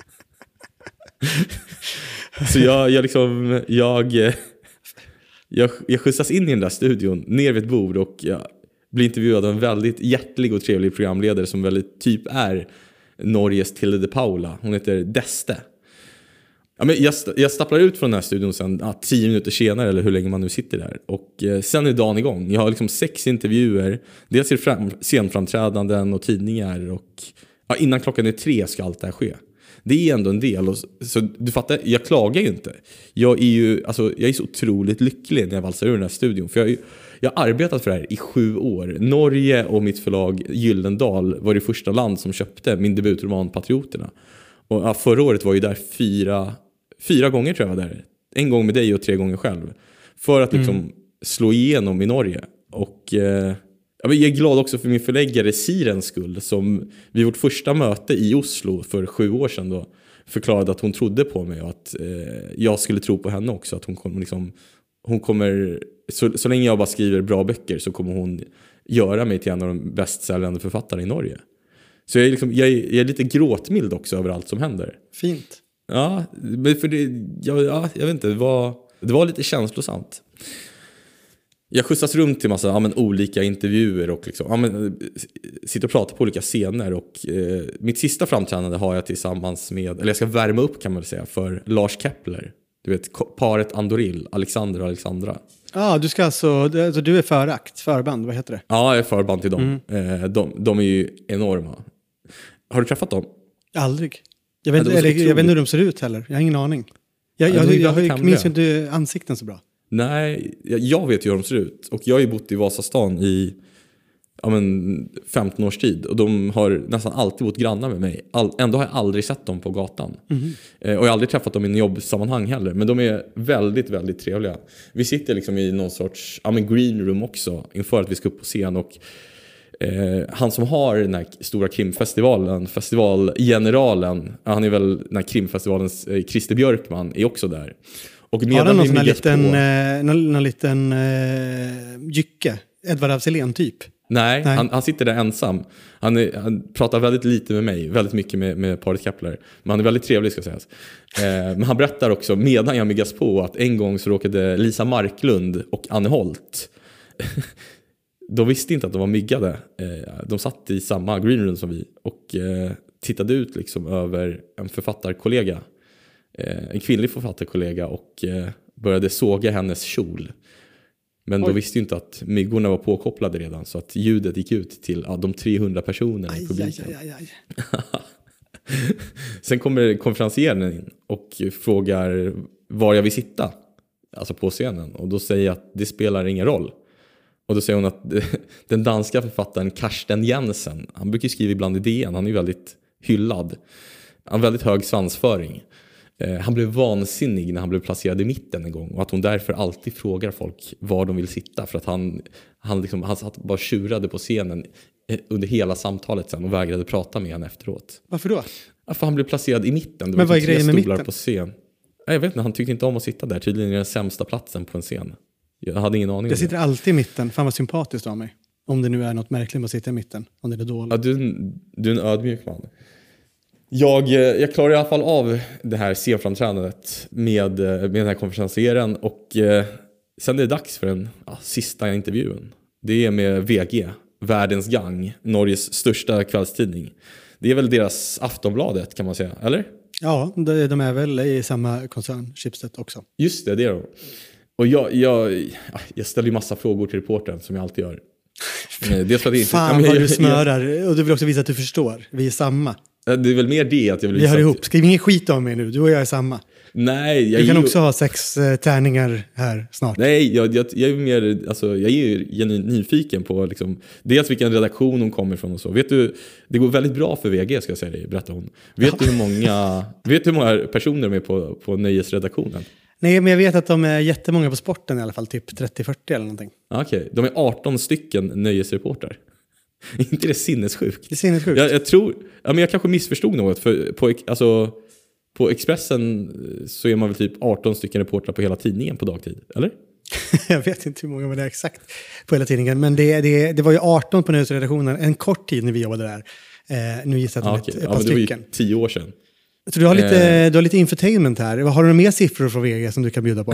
Så jag, jag liksom jag, jag, jag skjutsas in i den där studion, ner vid ett bord, och jag blir intervjuad av en väldigt hjärtlig och trevlig programledare som väldigt typ är Norges Tilde de Paula. Hon heter Deste. Ja, men jag, jag stapplar ut från den här studion sen ja, tio minuter senare, eller hur länge man nu sitter där. Och eh, sen är dagen igång. Jag har liksom sex intervjuer. Dels är det fram, scenframträdanden och tidningar. Och ja, innan klockan är tre ska allt det här ske. Det är ändå en del. Och, så du fattar, jag klagar ju inte. Jag är ju alltså, jag är så otroligt lycklig när jag valsar ur den här studion. För jag, jag har arbetat för det här i sju år. Norge och mitt förlag Gyldendal var det första land som köpte min debutroman Patrioterna. Och ja, förra året var ju där fyra... Fyra gånger tror jag var där. En gång med dig och tre gånger själv. För att liksom mm. slå igenom i Norge. Och eh, jag är glad också för min förläggare Sirens skull. Som vid vårt första möte i Oslo för sju år sedan då förklarade att hon trodde på mig. Och att eh, jag skulle tro på henne också. Att hon kommer liksom... Hon kommer, så, så länge jag bara skriver bra böcker så kommer hon göra mig till en av de bästsäljande författarna i Norge. Så jag är, liksom, jag är, jag är lite gråtmild också över allt som händer. Fint. Ja, men för det, ja, ja, jag vet inte, det var, det var lite känslosamt. Jag skjutsas runt till massa ja, men, olika intervjuer och liksom, ja, men, sitter och pratar på olika scener. Och, eh, mitt sista framträdande har jag tillsammans med, eller jag ska värma upp kan man väl säga, för Lars Kepler. Du vet, paret Andoril, Alexander och Alexandra. Ja, ah, du ska alltså, alltså, du är förakt, förband, vad heter det? Ja, jag är förband till dem. Mm. Eh, de, de är ju enorma. Har du träffat dem? Aldrig. Jag vet, ja, eller, jag vet inte hur de ser ut heller. Jag har ingen aning. Jag, ja, jag, jag, jag minns ju inte ansikten så bra. Nej, jag, jag vet ju hur de ser ut. Och jag har ju bott i Vasastan i ja, men, femton års tid. Och de har nästan alltid bott grannar med mig. All, ändå har jag aldrig sett dem på gatan. Mm. Eh, och jag har aldrig träffat dem i en jobbsammanhang heller. Men de är väldigt, väldigt trevliga. Vi sitter liksom i någon sorts ja, men green room också. Inför att vi ska upp på scen. Och Eh, han som har den här stora krimfestivalen, festivalgeneralen, han är väl den här krimfestivalens eh, Christer Björkman är också där. Och har han någon sån här liten, på, eh, någon, någon liten eh, jycke, Edvard af Sillén typ? Nej, Nej. Han, han sitter där ensam. Han, är, han pratar väldigt lite med mig, väldigt mycket med, med paret Kepler. Men han är väldigt trevlig ska sägas. Eh, men han berättar också, medan jag myggas på, att en gång så råkade Lisa Marklund och Anne Holt de visste inte att de var myggade. De satt i samma green room som vi och tittade ut liksom över en författarkollega, en kvinnlig författarkollega, och började såga hennes kjol. Men Oj. De visste ju inte att myggorna var påkopplade redan, så att ljudet gick ut till ja, de trehundra personerna aj, i publiken. Aj, aj, aj. Sen kommer konferencieren in och frågar var jag vill sitta, alltså på scenen, och då säger jag att det spelar ingen roll. Och då säger hon att den danska författaren Karsten Jensen, han brukar skriva ibland i D N, han är väldigt hyllad. Han har väldigt hög svansföring. Eh, han blev vansinnig när han blev placerad i mitten en gång. Och att hon därför alltid frågar folk var de vill sitta. För att han, han, liksom, han satt bara tjurade på scenen under hela samtalet sen och vägrade prata med henne efteråt. Varför då? Ja, för han blev placerad i mitten. Det Men vad är grejen med stolar mitten? På scen. Jag vet inte, han tyckte inte om att sitta där. Tydligen är den sämsta platsen på en scen. Jag hade ingen aning. Jag sitter alltid i mitten. Fan vad sympatiskt av mig. Om det nu är något märkligt med att sitta i mitten. Om det är dåligt. Ja, du, du är en ödmjuk man. Jag, jag klarar i alla fall av det här scenframträdandet med, med den här konferencieren. Och eh, sen är det dags för den ja, sista intervjun. Det är med V G, Världens Gang, Norges största kvällstidning. Det är väl deras Aftonbladet kan man säga, eller? Ja, de är väl i samma koncern, Schibsted också. Just det, det är de. Och jag, jag, jag ställer ju massa frågor till reportern som jag alltid gör. Dels för att det inte, Fan ja, men vad jag, du smörar. Och du vill också visa att du förstår. Vi är samma. jag, det är väl mer det att jag vill Vi visa hör att- ihop. Skriv ingen skit om mig nu. Du och jag är samma. Nej, jag Vi kan är ju- också ha sex eh, tärningar här snart. Nej, jag, jag, jag är mer, alltså, jag är ju genuint nyfiken på liksom, dels vilken redaktion hon kommer ifrån och så. Vet du, det går väldigt bra för V G, ska jag säga dig, berättar hon. Vet du hur många, vet du hur många personer de är på, på nöjesredaktionen? Nej, men jag vet att de är jättemånga på sporten i alla fall. Typ trettio fyrtio eller någonting. Ah, Okej, okay. De är arton stycken nöjesreportrar. inte det sinnessjukt? Det är sinnessjukt. Jag, jag tror, ja, men jag kanske missförstod något. För på, alltså, på Expressen så är man väl typ arton stycken reportrar på hela tidningen på dagtid, eller? Jag vet inte hur många var det exakt på hela tidningen. Men det, det, det var ju arton på nöjesredaktionen en kort tid när vi jobbade där. Eh, nu gissar jag Ah, att det okay. är ett Ja, par men det var ju stycken. tio år sedan. Så du har lite, Eh. du har lite infotainment här. Har du några mer siffror från V G som du kan bjuda på?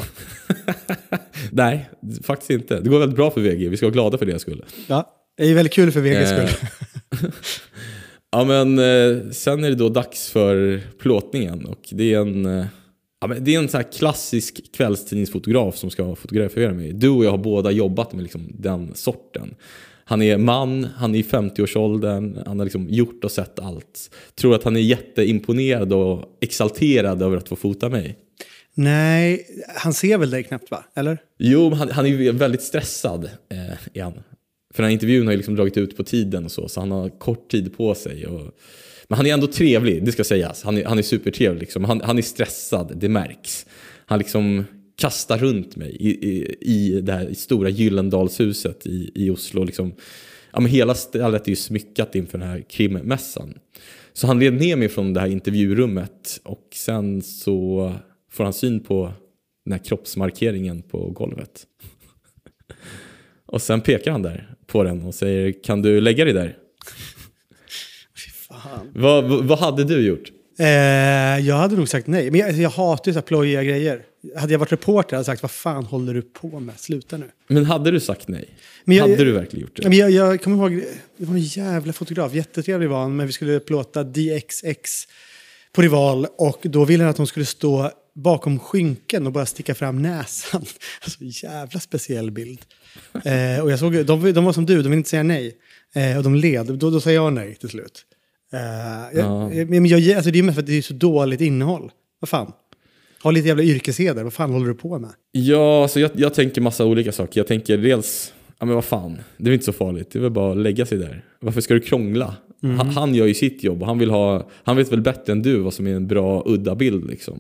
Nej, faktiskt inte. Det går väldigt bra för V G. Vi ska vara glada för det skull. Ja, det är väldigt kul för V G:s Eh. skull. Ja, men eh, sen är det då dags för plåtningen. Och det är en, eh, ja, men det är en så här klassisk kvällstidningsfotograf som ska fotografera mig. Du och jag har båda jobbat med liksom den sorten. Han är man, han är i femtio-årsåldern, han har liksom gjort och sett allt. Tror att han är jätteimponerad och exalterad över att få fota mig. Nej, han ser väl dig knappt va? Eller? Jo, han, han är ju väldigt stressad eh, igen. För den här intervjun har ju liksom dragit ut på tiden och så, så han har kort tid på sig. Och, men han är ändå trevlig, det ska sägas. Han är, han är supertrevlig liksom. Han, han är stressad, det märks. Han liksom kastar runt mig i, i, i det här stora Gyllendalshuset i, i Oslo. Liksom. Ja, men hela stället är ju smyckat inför den här krimmässan. Så han led ner mig från det här intervjurummet och sen så får han syn på den här kroppsmarkeringen på golvet. Och sen pekar han där på den och säger, kan du lägga dig där? Fy fan. Vad, vad, vad hade du gjort? Eh, jag hade nog sagt nej. Men jag, jag hatar ju så här plojiga grejer. Hade jag varit reporter hade jag sagt, vad fan håller du på med? Sluta nu. Men hade du sagt nej? Men jag- hade du verkligen gjort det? Men jag, jag kommer ihåg, det var en jävla fotograf, jättetrevlig var han, men vi skulle plåta D X X på Rival och då ville han att de skulle stå bakom skynken och bara sticka fram näsan. Alltså jävla speciell bild. Eh, och jag såg, de, de var som du, de ville inte säga nej. Eh, och de led, då, då sa jag nej till slut. Eh, jag, Ja. men jag, alltså det är mest för att det är så dåligt innehåll. Vad fan? Ha lite jävla yrkesheder, vad fan håller du på med? Ja, alltså jag, jag tänker massa olika saker. Jag tänker dels, ja men vad fan, det är inte så farligt. Det är väl bara att lägga sig där. Varför ska du krångla? Mm. Han, han gör ju sitt jobb och han vill ha, han vet väl bättre än du vad som är en bra udda bild liksom.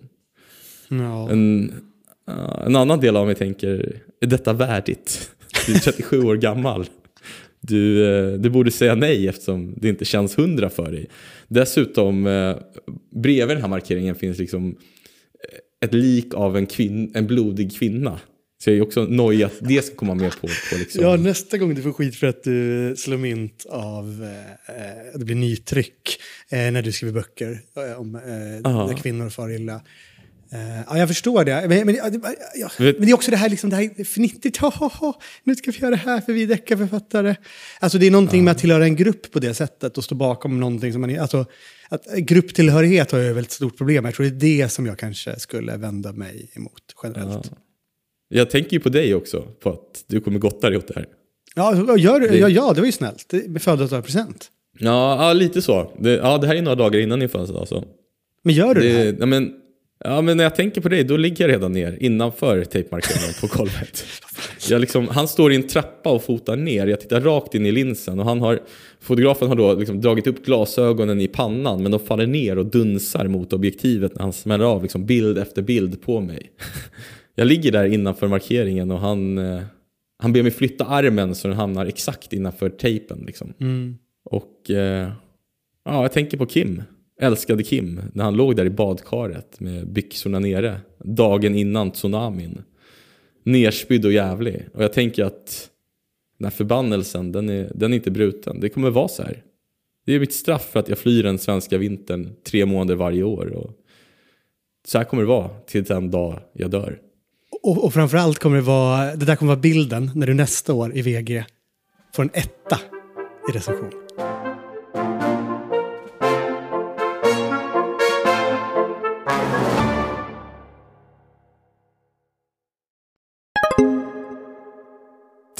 Ja. En, uh, en annan del av mig tänker, är detta värdigt? Du är trettiosju år gammal. Du, uh, du borde säga nej eftersom det inte känns hundra för dig. Dessutom, uh, bredvid den här markeringen finns liksom ett lik av en, kvin- en blodig kvinna. Så jag är också nöjd att det ska komma med på, på liksom. Ja, nästa gång du får skit för att du slår mynt av eh, det blir nytryck eh, när du skriver böcker eh, om eh, Aha. när kvinnor far illa. Eh, ja, jag förstår det. Men, men, ja, det- ja, Vet- men det är också det här, liksom, det här fnittigt. Ha, ha, ha, nu ska vi göra det här för vi är deckarförfattare. Alltså det är någonting med att tillhöra en grupp på det sättet och stå bakom någonting som man är... Alltså, att grupptillhörighet har jag väl ett stort problem. Jag tror det är det som jag kanske skulle vända mig emot generellt. Ja. Jag tänker ju på dig också, på att du kommer gotta dig åt det här. Ja, gör, Det- ja, ja, det var ju snällt. Det- Med födelsedagspresent. Ja, ja lite så. Det, ja, det här är några dagar innan din födelsedag. Så. Men gör du det, här? Det, ja, men, ja, men när jag tänker på dig, då ligger jag redan ner innanför tejpmarkeringen på golvet. Jag liksom, han står i en trappa och fotar ner. Jag tittar rakt in i linsen och han har, fotografen har då liksom dragit upp glasögonen i pannan, men de faller ner och dunsar mot objektivet när han smäller av liksom bild efter bild på mig. Jag ligger där innanför markeringen och han, eh, han ber mig flytta armen så den hamnar exakt innanför tejpen. Liksom. Mm. Och eh, ja, jag tänker på Kim. Älskade Kim. När han låg där i badkaret med byxorna nere. Dagen innan tsunamin. Nerspydd och jävlig. Och jag tänker att den här förbannelsen, den är, den är inte bruten. Det kommer vara så här. Det är mitt straff för att jag flyr den svenska vintern tre månader varje år. Och så här kommer det vara till den dag jag dör. Och, och framförallt kommer det vara, det där kommer vara bilden när du nästa år i V G får en etta i recension.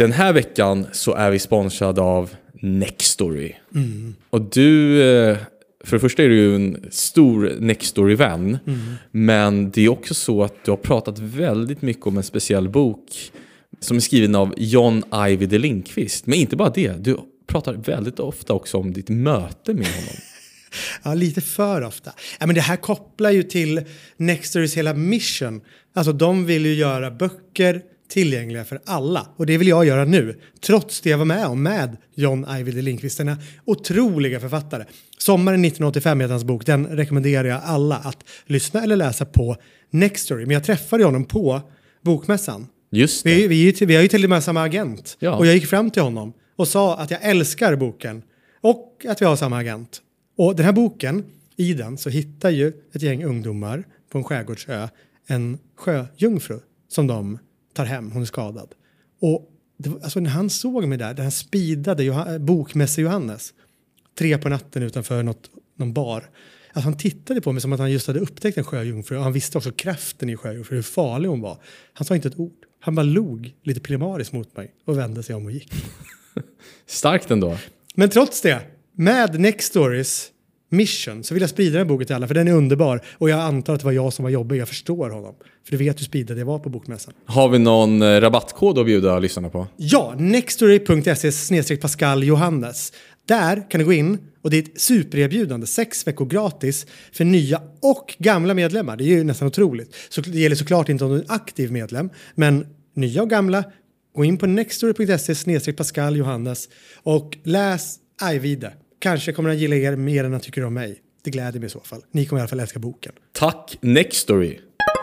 Den här veckan så är vi sponsrade av Nextory. Mm. Och du, för det första är du ju en stor Nextory-vän. Mm. Men det är också så att du har pratat väldigt mycket om en speciell bok som är skriven av John Ajvide Lindqvist. Men inte bara det, du pratar väldigt ofta också om ditt möte med honom. Ja, lite för ofta. Ja, men det här kopplar ju till Nextorys hela mission. Alltså de vill ju göra böcker tillgängliga för alla. Och det vill jag göra nu. Trots det jag var med om med John Ajvide Lindqvist. Den otroliga författare. Sommaren nittonhundraåttiofem heter hans bok. Den rekommenderar jag alla att lyssna eller läsa på Nextory. Men jag träffade honom på bokmässan. Just det. Vi, vi, vi har ju till och med samma agent. Ja. Och jag gick fram till honom och sa att jag älskar boken. Och att vi har samma agent. Och den här boken, i den så hittar ju ett gäng ungdomar på en skärgårdsö en sjöjungfru som de tar hem. Hon är skadad. Och det var, alltså när han såg mig där, den här speedade Joh- bokmässe Johannes, tre på natten utanför något, någon bar. Alltså han tittade på mig som att han just hade upptäckt en sjöjungfru. Och han visste också kraften i sjöjungfru, hur farlig hon var. Han sa inte ett ord. Han bara log lite primariskt mot mig och vände sig om och gick. Starkt ändå. Men trots det, med Nextorys mission så vill jag sprida den boken till alla, för den är underbar. Och jag antar att det var jag som var jobbig, jag förstår honom. För du vet hur speedad jag var på bokmässan. Har vi någon eh, rabattkod att bjuda lyssnarna på? Ja, nextory punkt se slash Pascal Johannes. Där kan du gå in och det är ett supererbjudande, sex veckor gratis för nya och gamla medlemmar. Det är ju nästan otroligt. Så det gäller såklart inte om du är en aktiv medlem, men nya och gamla, gå in på nextory punkt se slash Pascal Johannes och läs Ajvide. Kanske kommer han gilla er mer än han tycker om mig. Det gläder mig i så fall. Ni kommer i alla fall älska boken. Tack Nextory.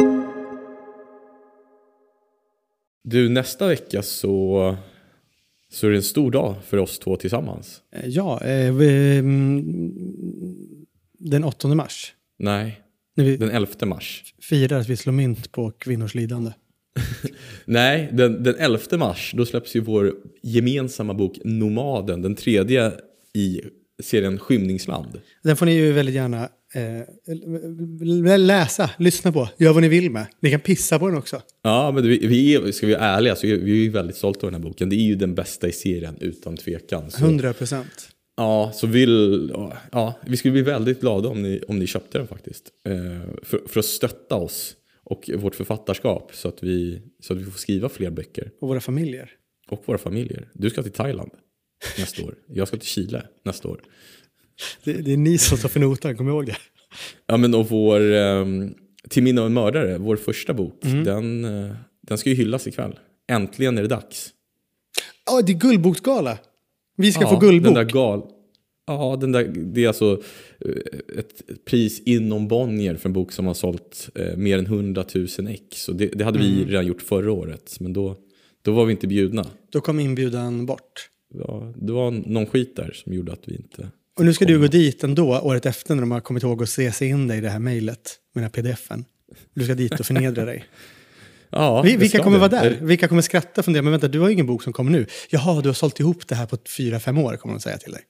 Du, nästa vecka så, så är det en stor dag för oss två tillsammans. Ja, eh, vi, den åttonde mars. Nej, När vi den elfte mars. firar att vi slår mynt på kvinnors lidande. Nej, den, den elfte mars, då släpps ju vår gemensamma bok Nomaden, den tredje i serien Skymningsland. Den får ni ju väldigt gärna eh, läsa, lyssna på, gör vad ni vill med. Ni kan pissa på den också. Ja, men vi, vi är, ska vi vara ärliga så är vi är väldigt stolta över den här boken. Det är ju den bästa i serien utan tvekan. Så, hundra procent. Ja, så vill, ja, vi skulle bli väldigt glada om ni, om ni köpte den faktiskt. Eh, för, för att stötta oss och vårt författarskap så att, vi, så att vi får skriva fler böcker. Och våra familjer. Och våra familjer. Du ska till Thailand nästa år. Jag ska till Chile nästa år. Det, det är ni som tar för notan, kom ihåg det. Ja, men och vår um, Till minne av en mördare, vår första bok, mm. den, uh, den ska ju hyllas ikväll. Äntligen är det dags. Ja, det är guldboksgala. Vi ska ja, få guldbok. Den där gal. Ja, den där, det är alltså ett pris inom Bonnier för en bok som har sålt uh, mer än hundratusen ex. Och det, det hade mm. vi redan gjort förra året, men då, då var vi inte bjudna. Då kom inbjudan bort. Ja, det var någon skit där som gjorde att vi inte... Och nu ska du gå dit ändå året efter när de har kommit ihåg att se sig in dig i det här mejlet med den här pdf-en. Du ska dit och förnedra dig. Ja, Vi, vilka kommer det. vara där? Vilka kommer skratta från det? Men vänta, du har ingen bok som kommer nu. Jaha, du har sålt ihop det här på fyra, fem år, kommer de säga till dig.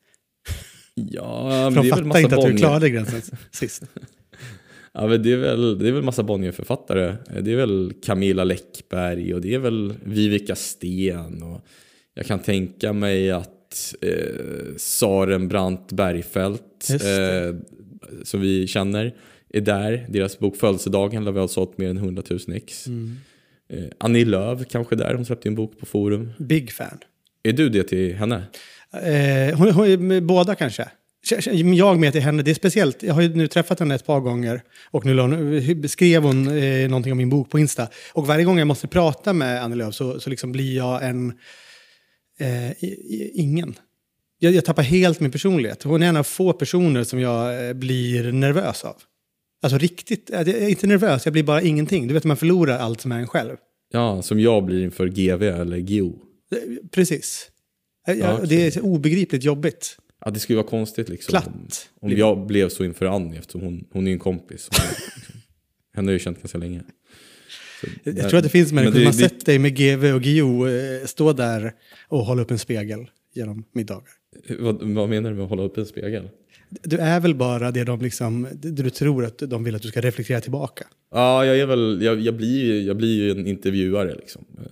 Ja, men de det är väl massa inte att du klarade gränsen sist. Ja, men det är väl det är väl massa Bonnier-författare. Det är väl Camilla Läckberg och det är väl Vivica Sten. Och jag kan tänka mig att Eh, Saren Brandt Bergfeldt eh, som vi känner är där. Deras bok Födelsedagen har väl sålt mer än hundratusen ex. Mm. eh, Annie Lööf kanske där, hon släppte en bok på Forum. Big fan. Är du det till henne? Eh, hon, hon, båda kanske. Jag med till henne, det är speciellt. Jag har ju nu träffat henne ett par gånger och nu skrev hon eh, någonting om min bok på Insta. Och varje gång jag måste prata med Annie Lööf så, så liksom blir jag en Eh, ingen. Jag, jag tappar helt min personlighet. Hon är en av få personer som jag eh, blir nervös av. Alltså riktigt, jag är inte nervös, jag blir bara ingenting. Du vet, man förlorar allt som är en själv. Ja, som jag blir inför G V eller G O. Precis. Jag, ja, okay. Det är obegripligt jobbigt. Ja, det skulle vara konstigt liksom. Platt. Om, om jag blev så inför Annie, eftersom hon, hon är en kompis. Hon, liksom, henne har ju känt ganska länge. Så, jag där, tror att det finns människor som har det, sett dig med G V och G O eh, stå där och hålla upp en spegel genom middagar. Vad, vad menar du med att hålla upp en spegel? Du är väl bara det de liksom, det du tror att de vill att du ska reflektera tillbaka. Ja, jag är väl, jag, jag blir, jag blir ju en intervjuare liksom.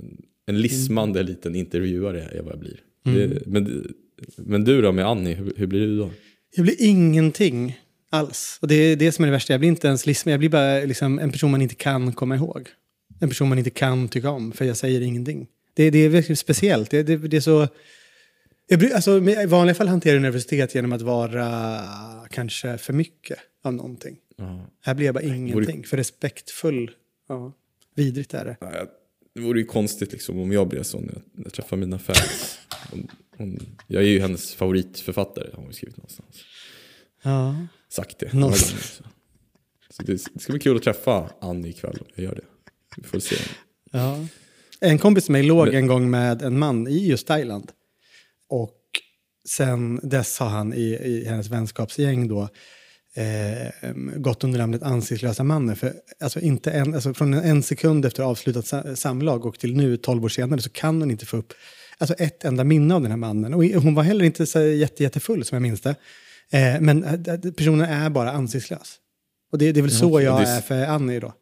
en lismande mm. liten intervjuare är vad jag blir. Mm. Det, men, men du då med Annie, hur, hur blir du då? Jag blir ingenting alls. Och det är det som är det värsta. Jag blir inte ens lism. Jag blir bara liksom en person man inte kan komma ihåg. En person man inte kan tycka om. För jag säger ingenting. Det, det är verkligen speciellt. Det, det, det är så... Jag blir, alltså, I vanliga fall hanterar jag nervositet genom att vara kanske för mycket av någonting. Ja. Här blir jag bara ingenting. Vore... För respektfull. Ja. Vidrigt är det. Ja, det vore ju konstigt liksom, om jag blev så när jag, när jag träffar mina fans. hon, hon, jag är ju hennes favoritförfattare, har hon skrivit någonstans. Ja. Sagt det. Några gånger, så. Så det, det ska bli kul att träffa Annie ikväll om jag gör det. Vi får se. Ja. En kompis med mig låg Men... en gång med en man i just Thailand. Och sen dess har han i, i hennes vänskapsgäng då eh, gått under namnet ansiktslösa mannen. För alltså inte en, alltså från en, en sekund efter avslutat sa, samlag och till nu tolv år senare så kan hon inte få upp alltså ett enda minne av den här mannen. Och hon var heller inte så jätte, jättefull som jag minns det. Eh, men eh, personen är bara ansiktslös. Och det, det är väl så jag är för Annie då.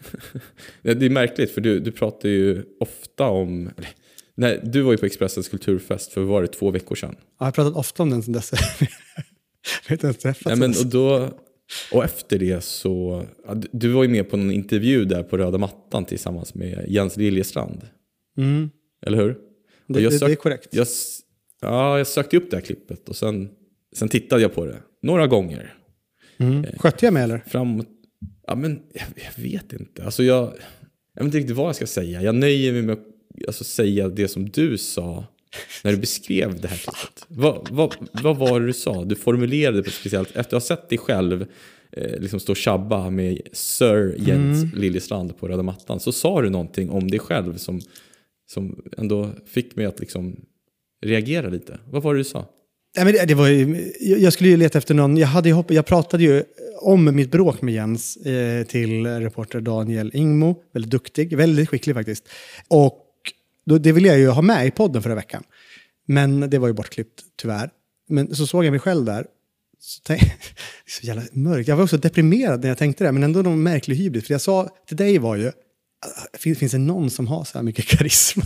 Det är märkligt för du, du pratar ju ofta om... Nej, du var ju på Expressens kulturfest för var det två veckor sedan. Ja, jag har pratat ofta om den sedan dess. Jag har inte ens träffat. Ja, men, och, då, och efter det så... Du var ju med på en intervju där på röda mattan tillsammans med Jens Liljestrand. Mm. Eller hur? Det, jag sök, det är korrekt. Jag, ja, jag sökte upp det här klippet och sen, sen tittade jag på det några gånger. Mm. Skötte jag med eller? Framåt. Ja, men jag, jag vet inte. Alltså jag, jag vet inte riktigt vad jag ska säga. Jag nöjer mig med att alltså, säga det som du sa när du beskrev det här klippet. Vad, vad, vad var det du sa? Du formulerade på ett speciellt... Efter att ha sett dig själv eh, liksom stå och tjabba med Sir Jens mm. Liljestrand på röda mattan så sa du någonting om dig själv som, som ändå fick mig att liksom reagera lite. Vad var det du sa? Ja, men det, det var ju, jag skulle ju leta efter någon... Jag, hade hopp, jag pratade ju om mitt bråk med Jens eh, till reporter Daniel Ingmo. Väldigt duktig, väldigt skicklig faktiskt. Och då, det ville jag ju ha med i podden förra veckan. Men det var ju bortklippt tyvärr. Men så såg jag mig själv där. Så tänkte, det är så jävla mörkt. Jag var också deprimerad när jag tänkte det. Men ändå någon märklig hybrid. För jag sa till dig var ju... Finns, finns det någon som har så här mycket karisma?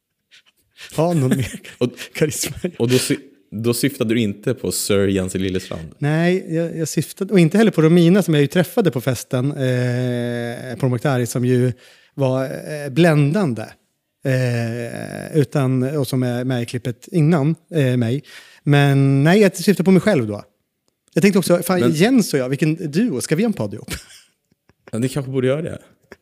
Ha någon mer karisma. Och då... Då syftade du inte på Sir Jens Liljestrand? Nej, jag, jag syftade... Och inte heller på Romina som jag ju träffade på festen. Eh, på Moktari som ju var eh, bländande. Eh, utan, och som är med i klippet innan eh, mig. Men nej, jag syftade på mig själv då. Jag tänkte också, fan Men, Jens och jag, vilken duo, ska vi ha en podd ihop? Ja, ni kanske borde göra det.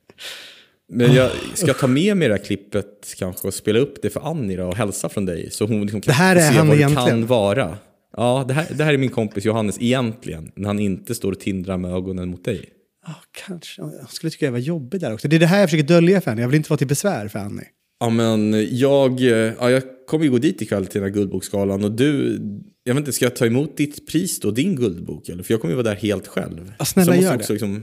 Men jag ska ta med mig det här klippet kanske och spela upp det för Annie då, och hälsa från dig. Så hon liksom kan det här är se han vad egentligen. Det kan vara. Ja, det här, det här är min kompis Johannes egentligen. När han inte står och tindrar med ögonen mot dig. Ja, kanske. Jag skulle tycka jag var jobbig där också. Det är det här jag försöker dölja för henne. Jag vill inte vara till besvär för Annie. Ja, men jag, ja, jag kommer ju gå dit ikväll till den här guldbokskalan. Och du, jag vet inte, ska jag ta emot ditt pris då, din guldbok? Eller? För jag kommer ju vara där helt själv. Ja, snälla gör det. Liksom,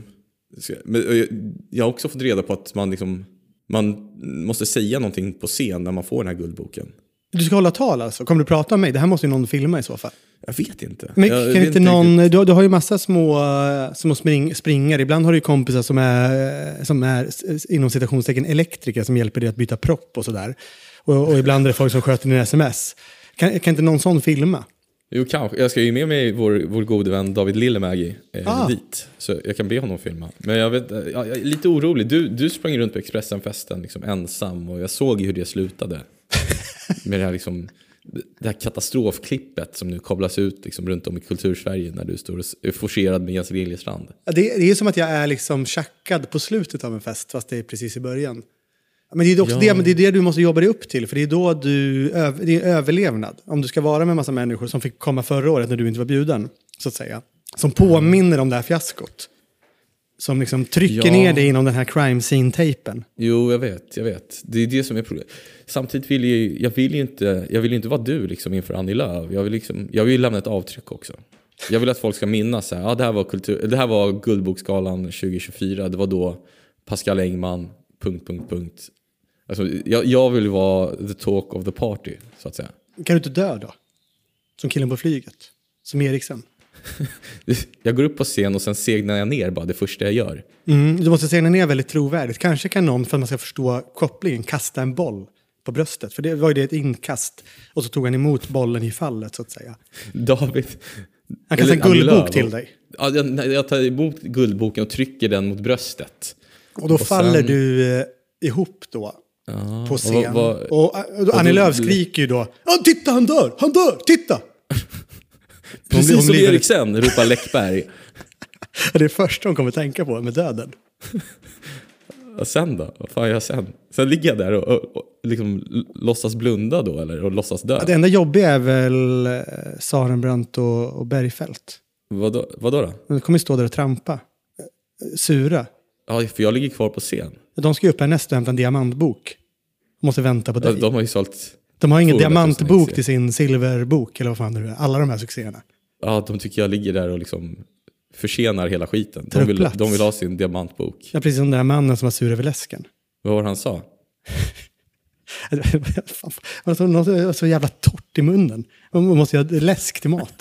men jag har också fått reda på att man liksom... Man måste säga någonting på scen när man får den här guldboken. Du ska hålla tal alltså? Kommer du prata om mig? Det här måste ju någon filma i så fall. Jag vet inte. Men jag, kan jag inte någon... Du, du har ju massa små, små spring, springare. Ibland har du ju kompisar som är, som är inom citationstecken elektriker som hjälper dig att byta propp och sådär. Och, och ibland är det folk som sköter din sms. Kan, kan inte någon sån filma? Jo, kanske. Jag ska ju med mig vår, vår gode vän David Lillemägi eh, ah. dit. Så jag kan be honom filma. Men jag, vet, jag, jag är lite orolig. Du, du sprang runt på Expressenfesten liksom ensam. Och jag såg hur det slutade. Med det här, liksom, det här katastrofklippet som nu kablas ut liksom, runt om i Kultursverige. När du står och är forcerad med Jens Liljestrand. Ja, det, det är som att jag är liksom tjackad på slutet av en fest. Fast det är precis i början. Men det är också ja. det, men det, är det du måste jobba dig upp till. För det är då du, det är överlevnad. Om du ska vara med en massa människor som fick komma förra året när du inte var bjuden. Så att säga. Som påminner om det här fiaskot. Som liksom trycker ja. ner dig inom den här crime scene-tejpen. Jo, jag vet, jag vet. Det är det som är problemet. Samtidigt vill jag, jag vill ju inte, jag vill inte vara du liksom inför Annie Lööf. Jag vill liksom, jag vill lämna ett avtryck också. Jag vill att folk ska minnas så här, ja, det här var kultur, det här var Guldbokskalan tjugo tjugofyra. Det var då Pascal Engman punkt punkt punkt. Alltså, jag, jag vill vara the talk of the party, så att säga. Kan du inte dö då? Som killen på flyget. Som Eriksen. Jag går upp på scen och sen segnar jag ner bara det första jag gör. Mm, du måste segna ner väldigt trovärdigt. Kanske kan någon, för att man ska förstå kopplingen, kasta en boll på bröstet. För det var ju det ett inkast. Och så tog han emot bollen i fallet så att säga. David... Han kan säga guldbok till dig. Ja, jag, jag tar emot guldboken och trycker den mot bröstet. Och då och faller sen... du eh, ihop då. Ja, på scen. Och, vad, vad, och, och, och Annie Lööf skriker ju då. Ja, titta, han dör! Han dör! Titta! Precis hon, hon som Eriksen, ropar Läckberg. Det är första hon kommer tänka på med döden. Och sen då? Vad fan gör jag sen? Sen ligger jag där och, och, och liksom låtsas blunda då, eller? Och låtsas dö. Ja, det enda jobbiga är väl Sarenbrant och, och Bergfeldt. Vad då, vad då? då? De kommer stå där och trampa. Sura. Ja, för jag ligger kvar på scen. De ska ju upp härnäst och hämta en diamantbok. De måste vänta på dig. Ja, de har ju sålt... De har ingen diamantbok till sin silverbok, eller vad fan det är. Alla de här succéerna. Ja, de tycker jag ligger där och liksom försenar hela skiten. De vill, de vill ha sin diamantbok. Ja, precis som den där mannen som var sur över läsken. Vad var det han sa? Något var så jävla torrt i munnen. Man måste göra läsk till mat.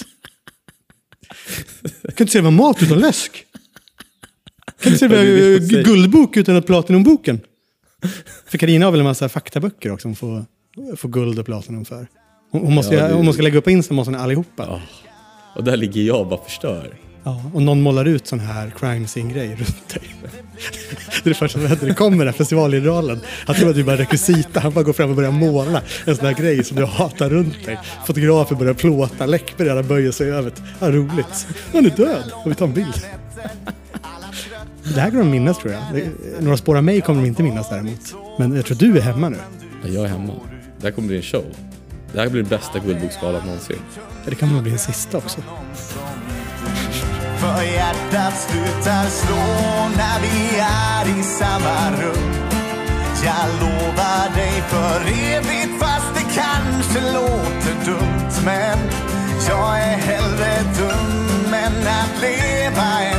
Kan inte servera mat utan läsk. Kan inte servera guldbok utan att platinumboken. För Carina har väl en massa faktaböcker också. Hon får, får guld och platinum för. Hon, hon måste, ja, det... hon måste lägga upp Insta måste allihopa. Oh. Och där ligger jag och bara förstör. Ja, och någon målar ut sån här crime scene-grej runt dig. Det är det första som händer. Det kommer den här festivalidealen. Han tror att du bara rekvisita. Han bara går fram och börjar måla en sån här grej som du hatar runt dig. Fotografer börjar plåta. Läckberg där böjer sig över. Ja, roligt. Han är död. Och vi tar en bild. Det här går de minnas, tror jag. Några spår av mig kommer de inte minnas däremot. Men jag tror du är hemma nu. Ja, jag är hemma. Det här kommer bli en show. Det här blir det bästa guldboksgalan någonsin. Ja, det kan nog bli en sista också. För hjärtat slutar slå när vi är i samma rum. Jag lovar dig för evigt, fast det kanske låter dumt. Men jag är hellre dum än att leva.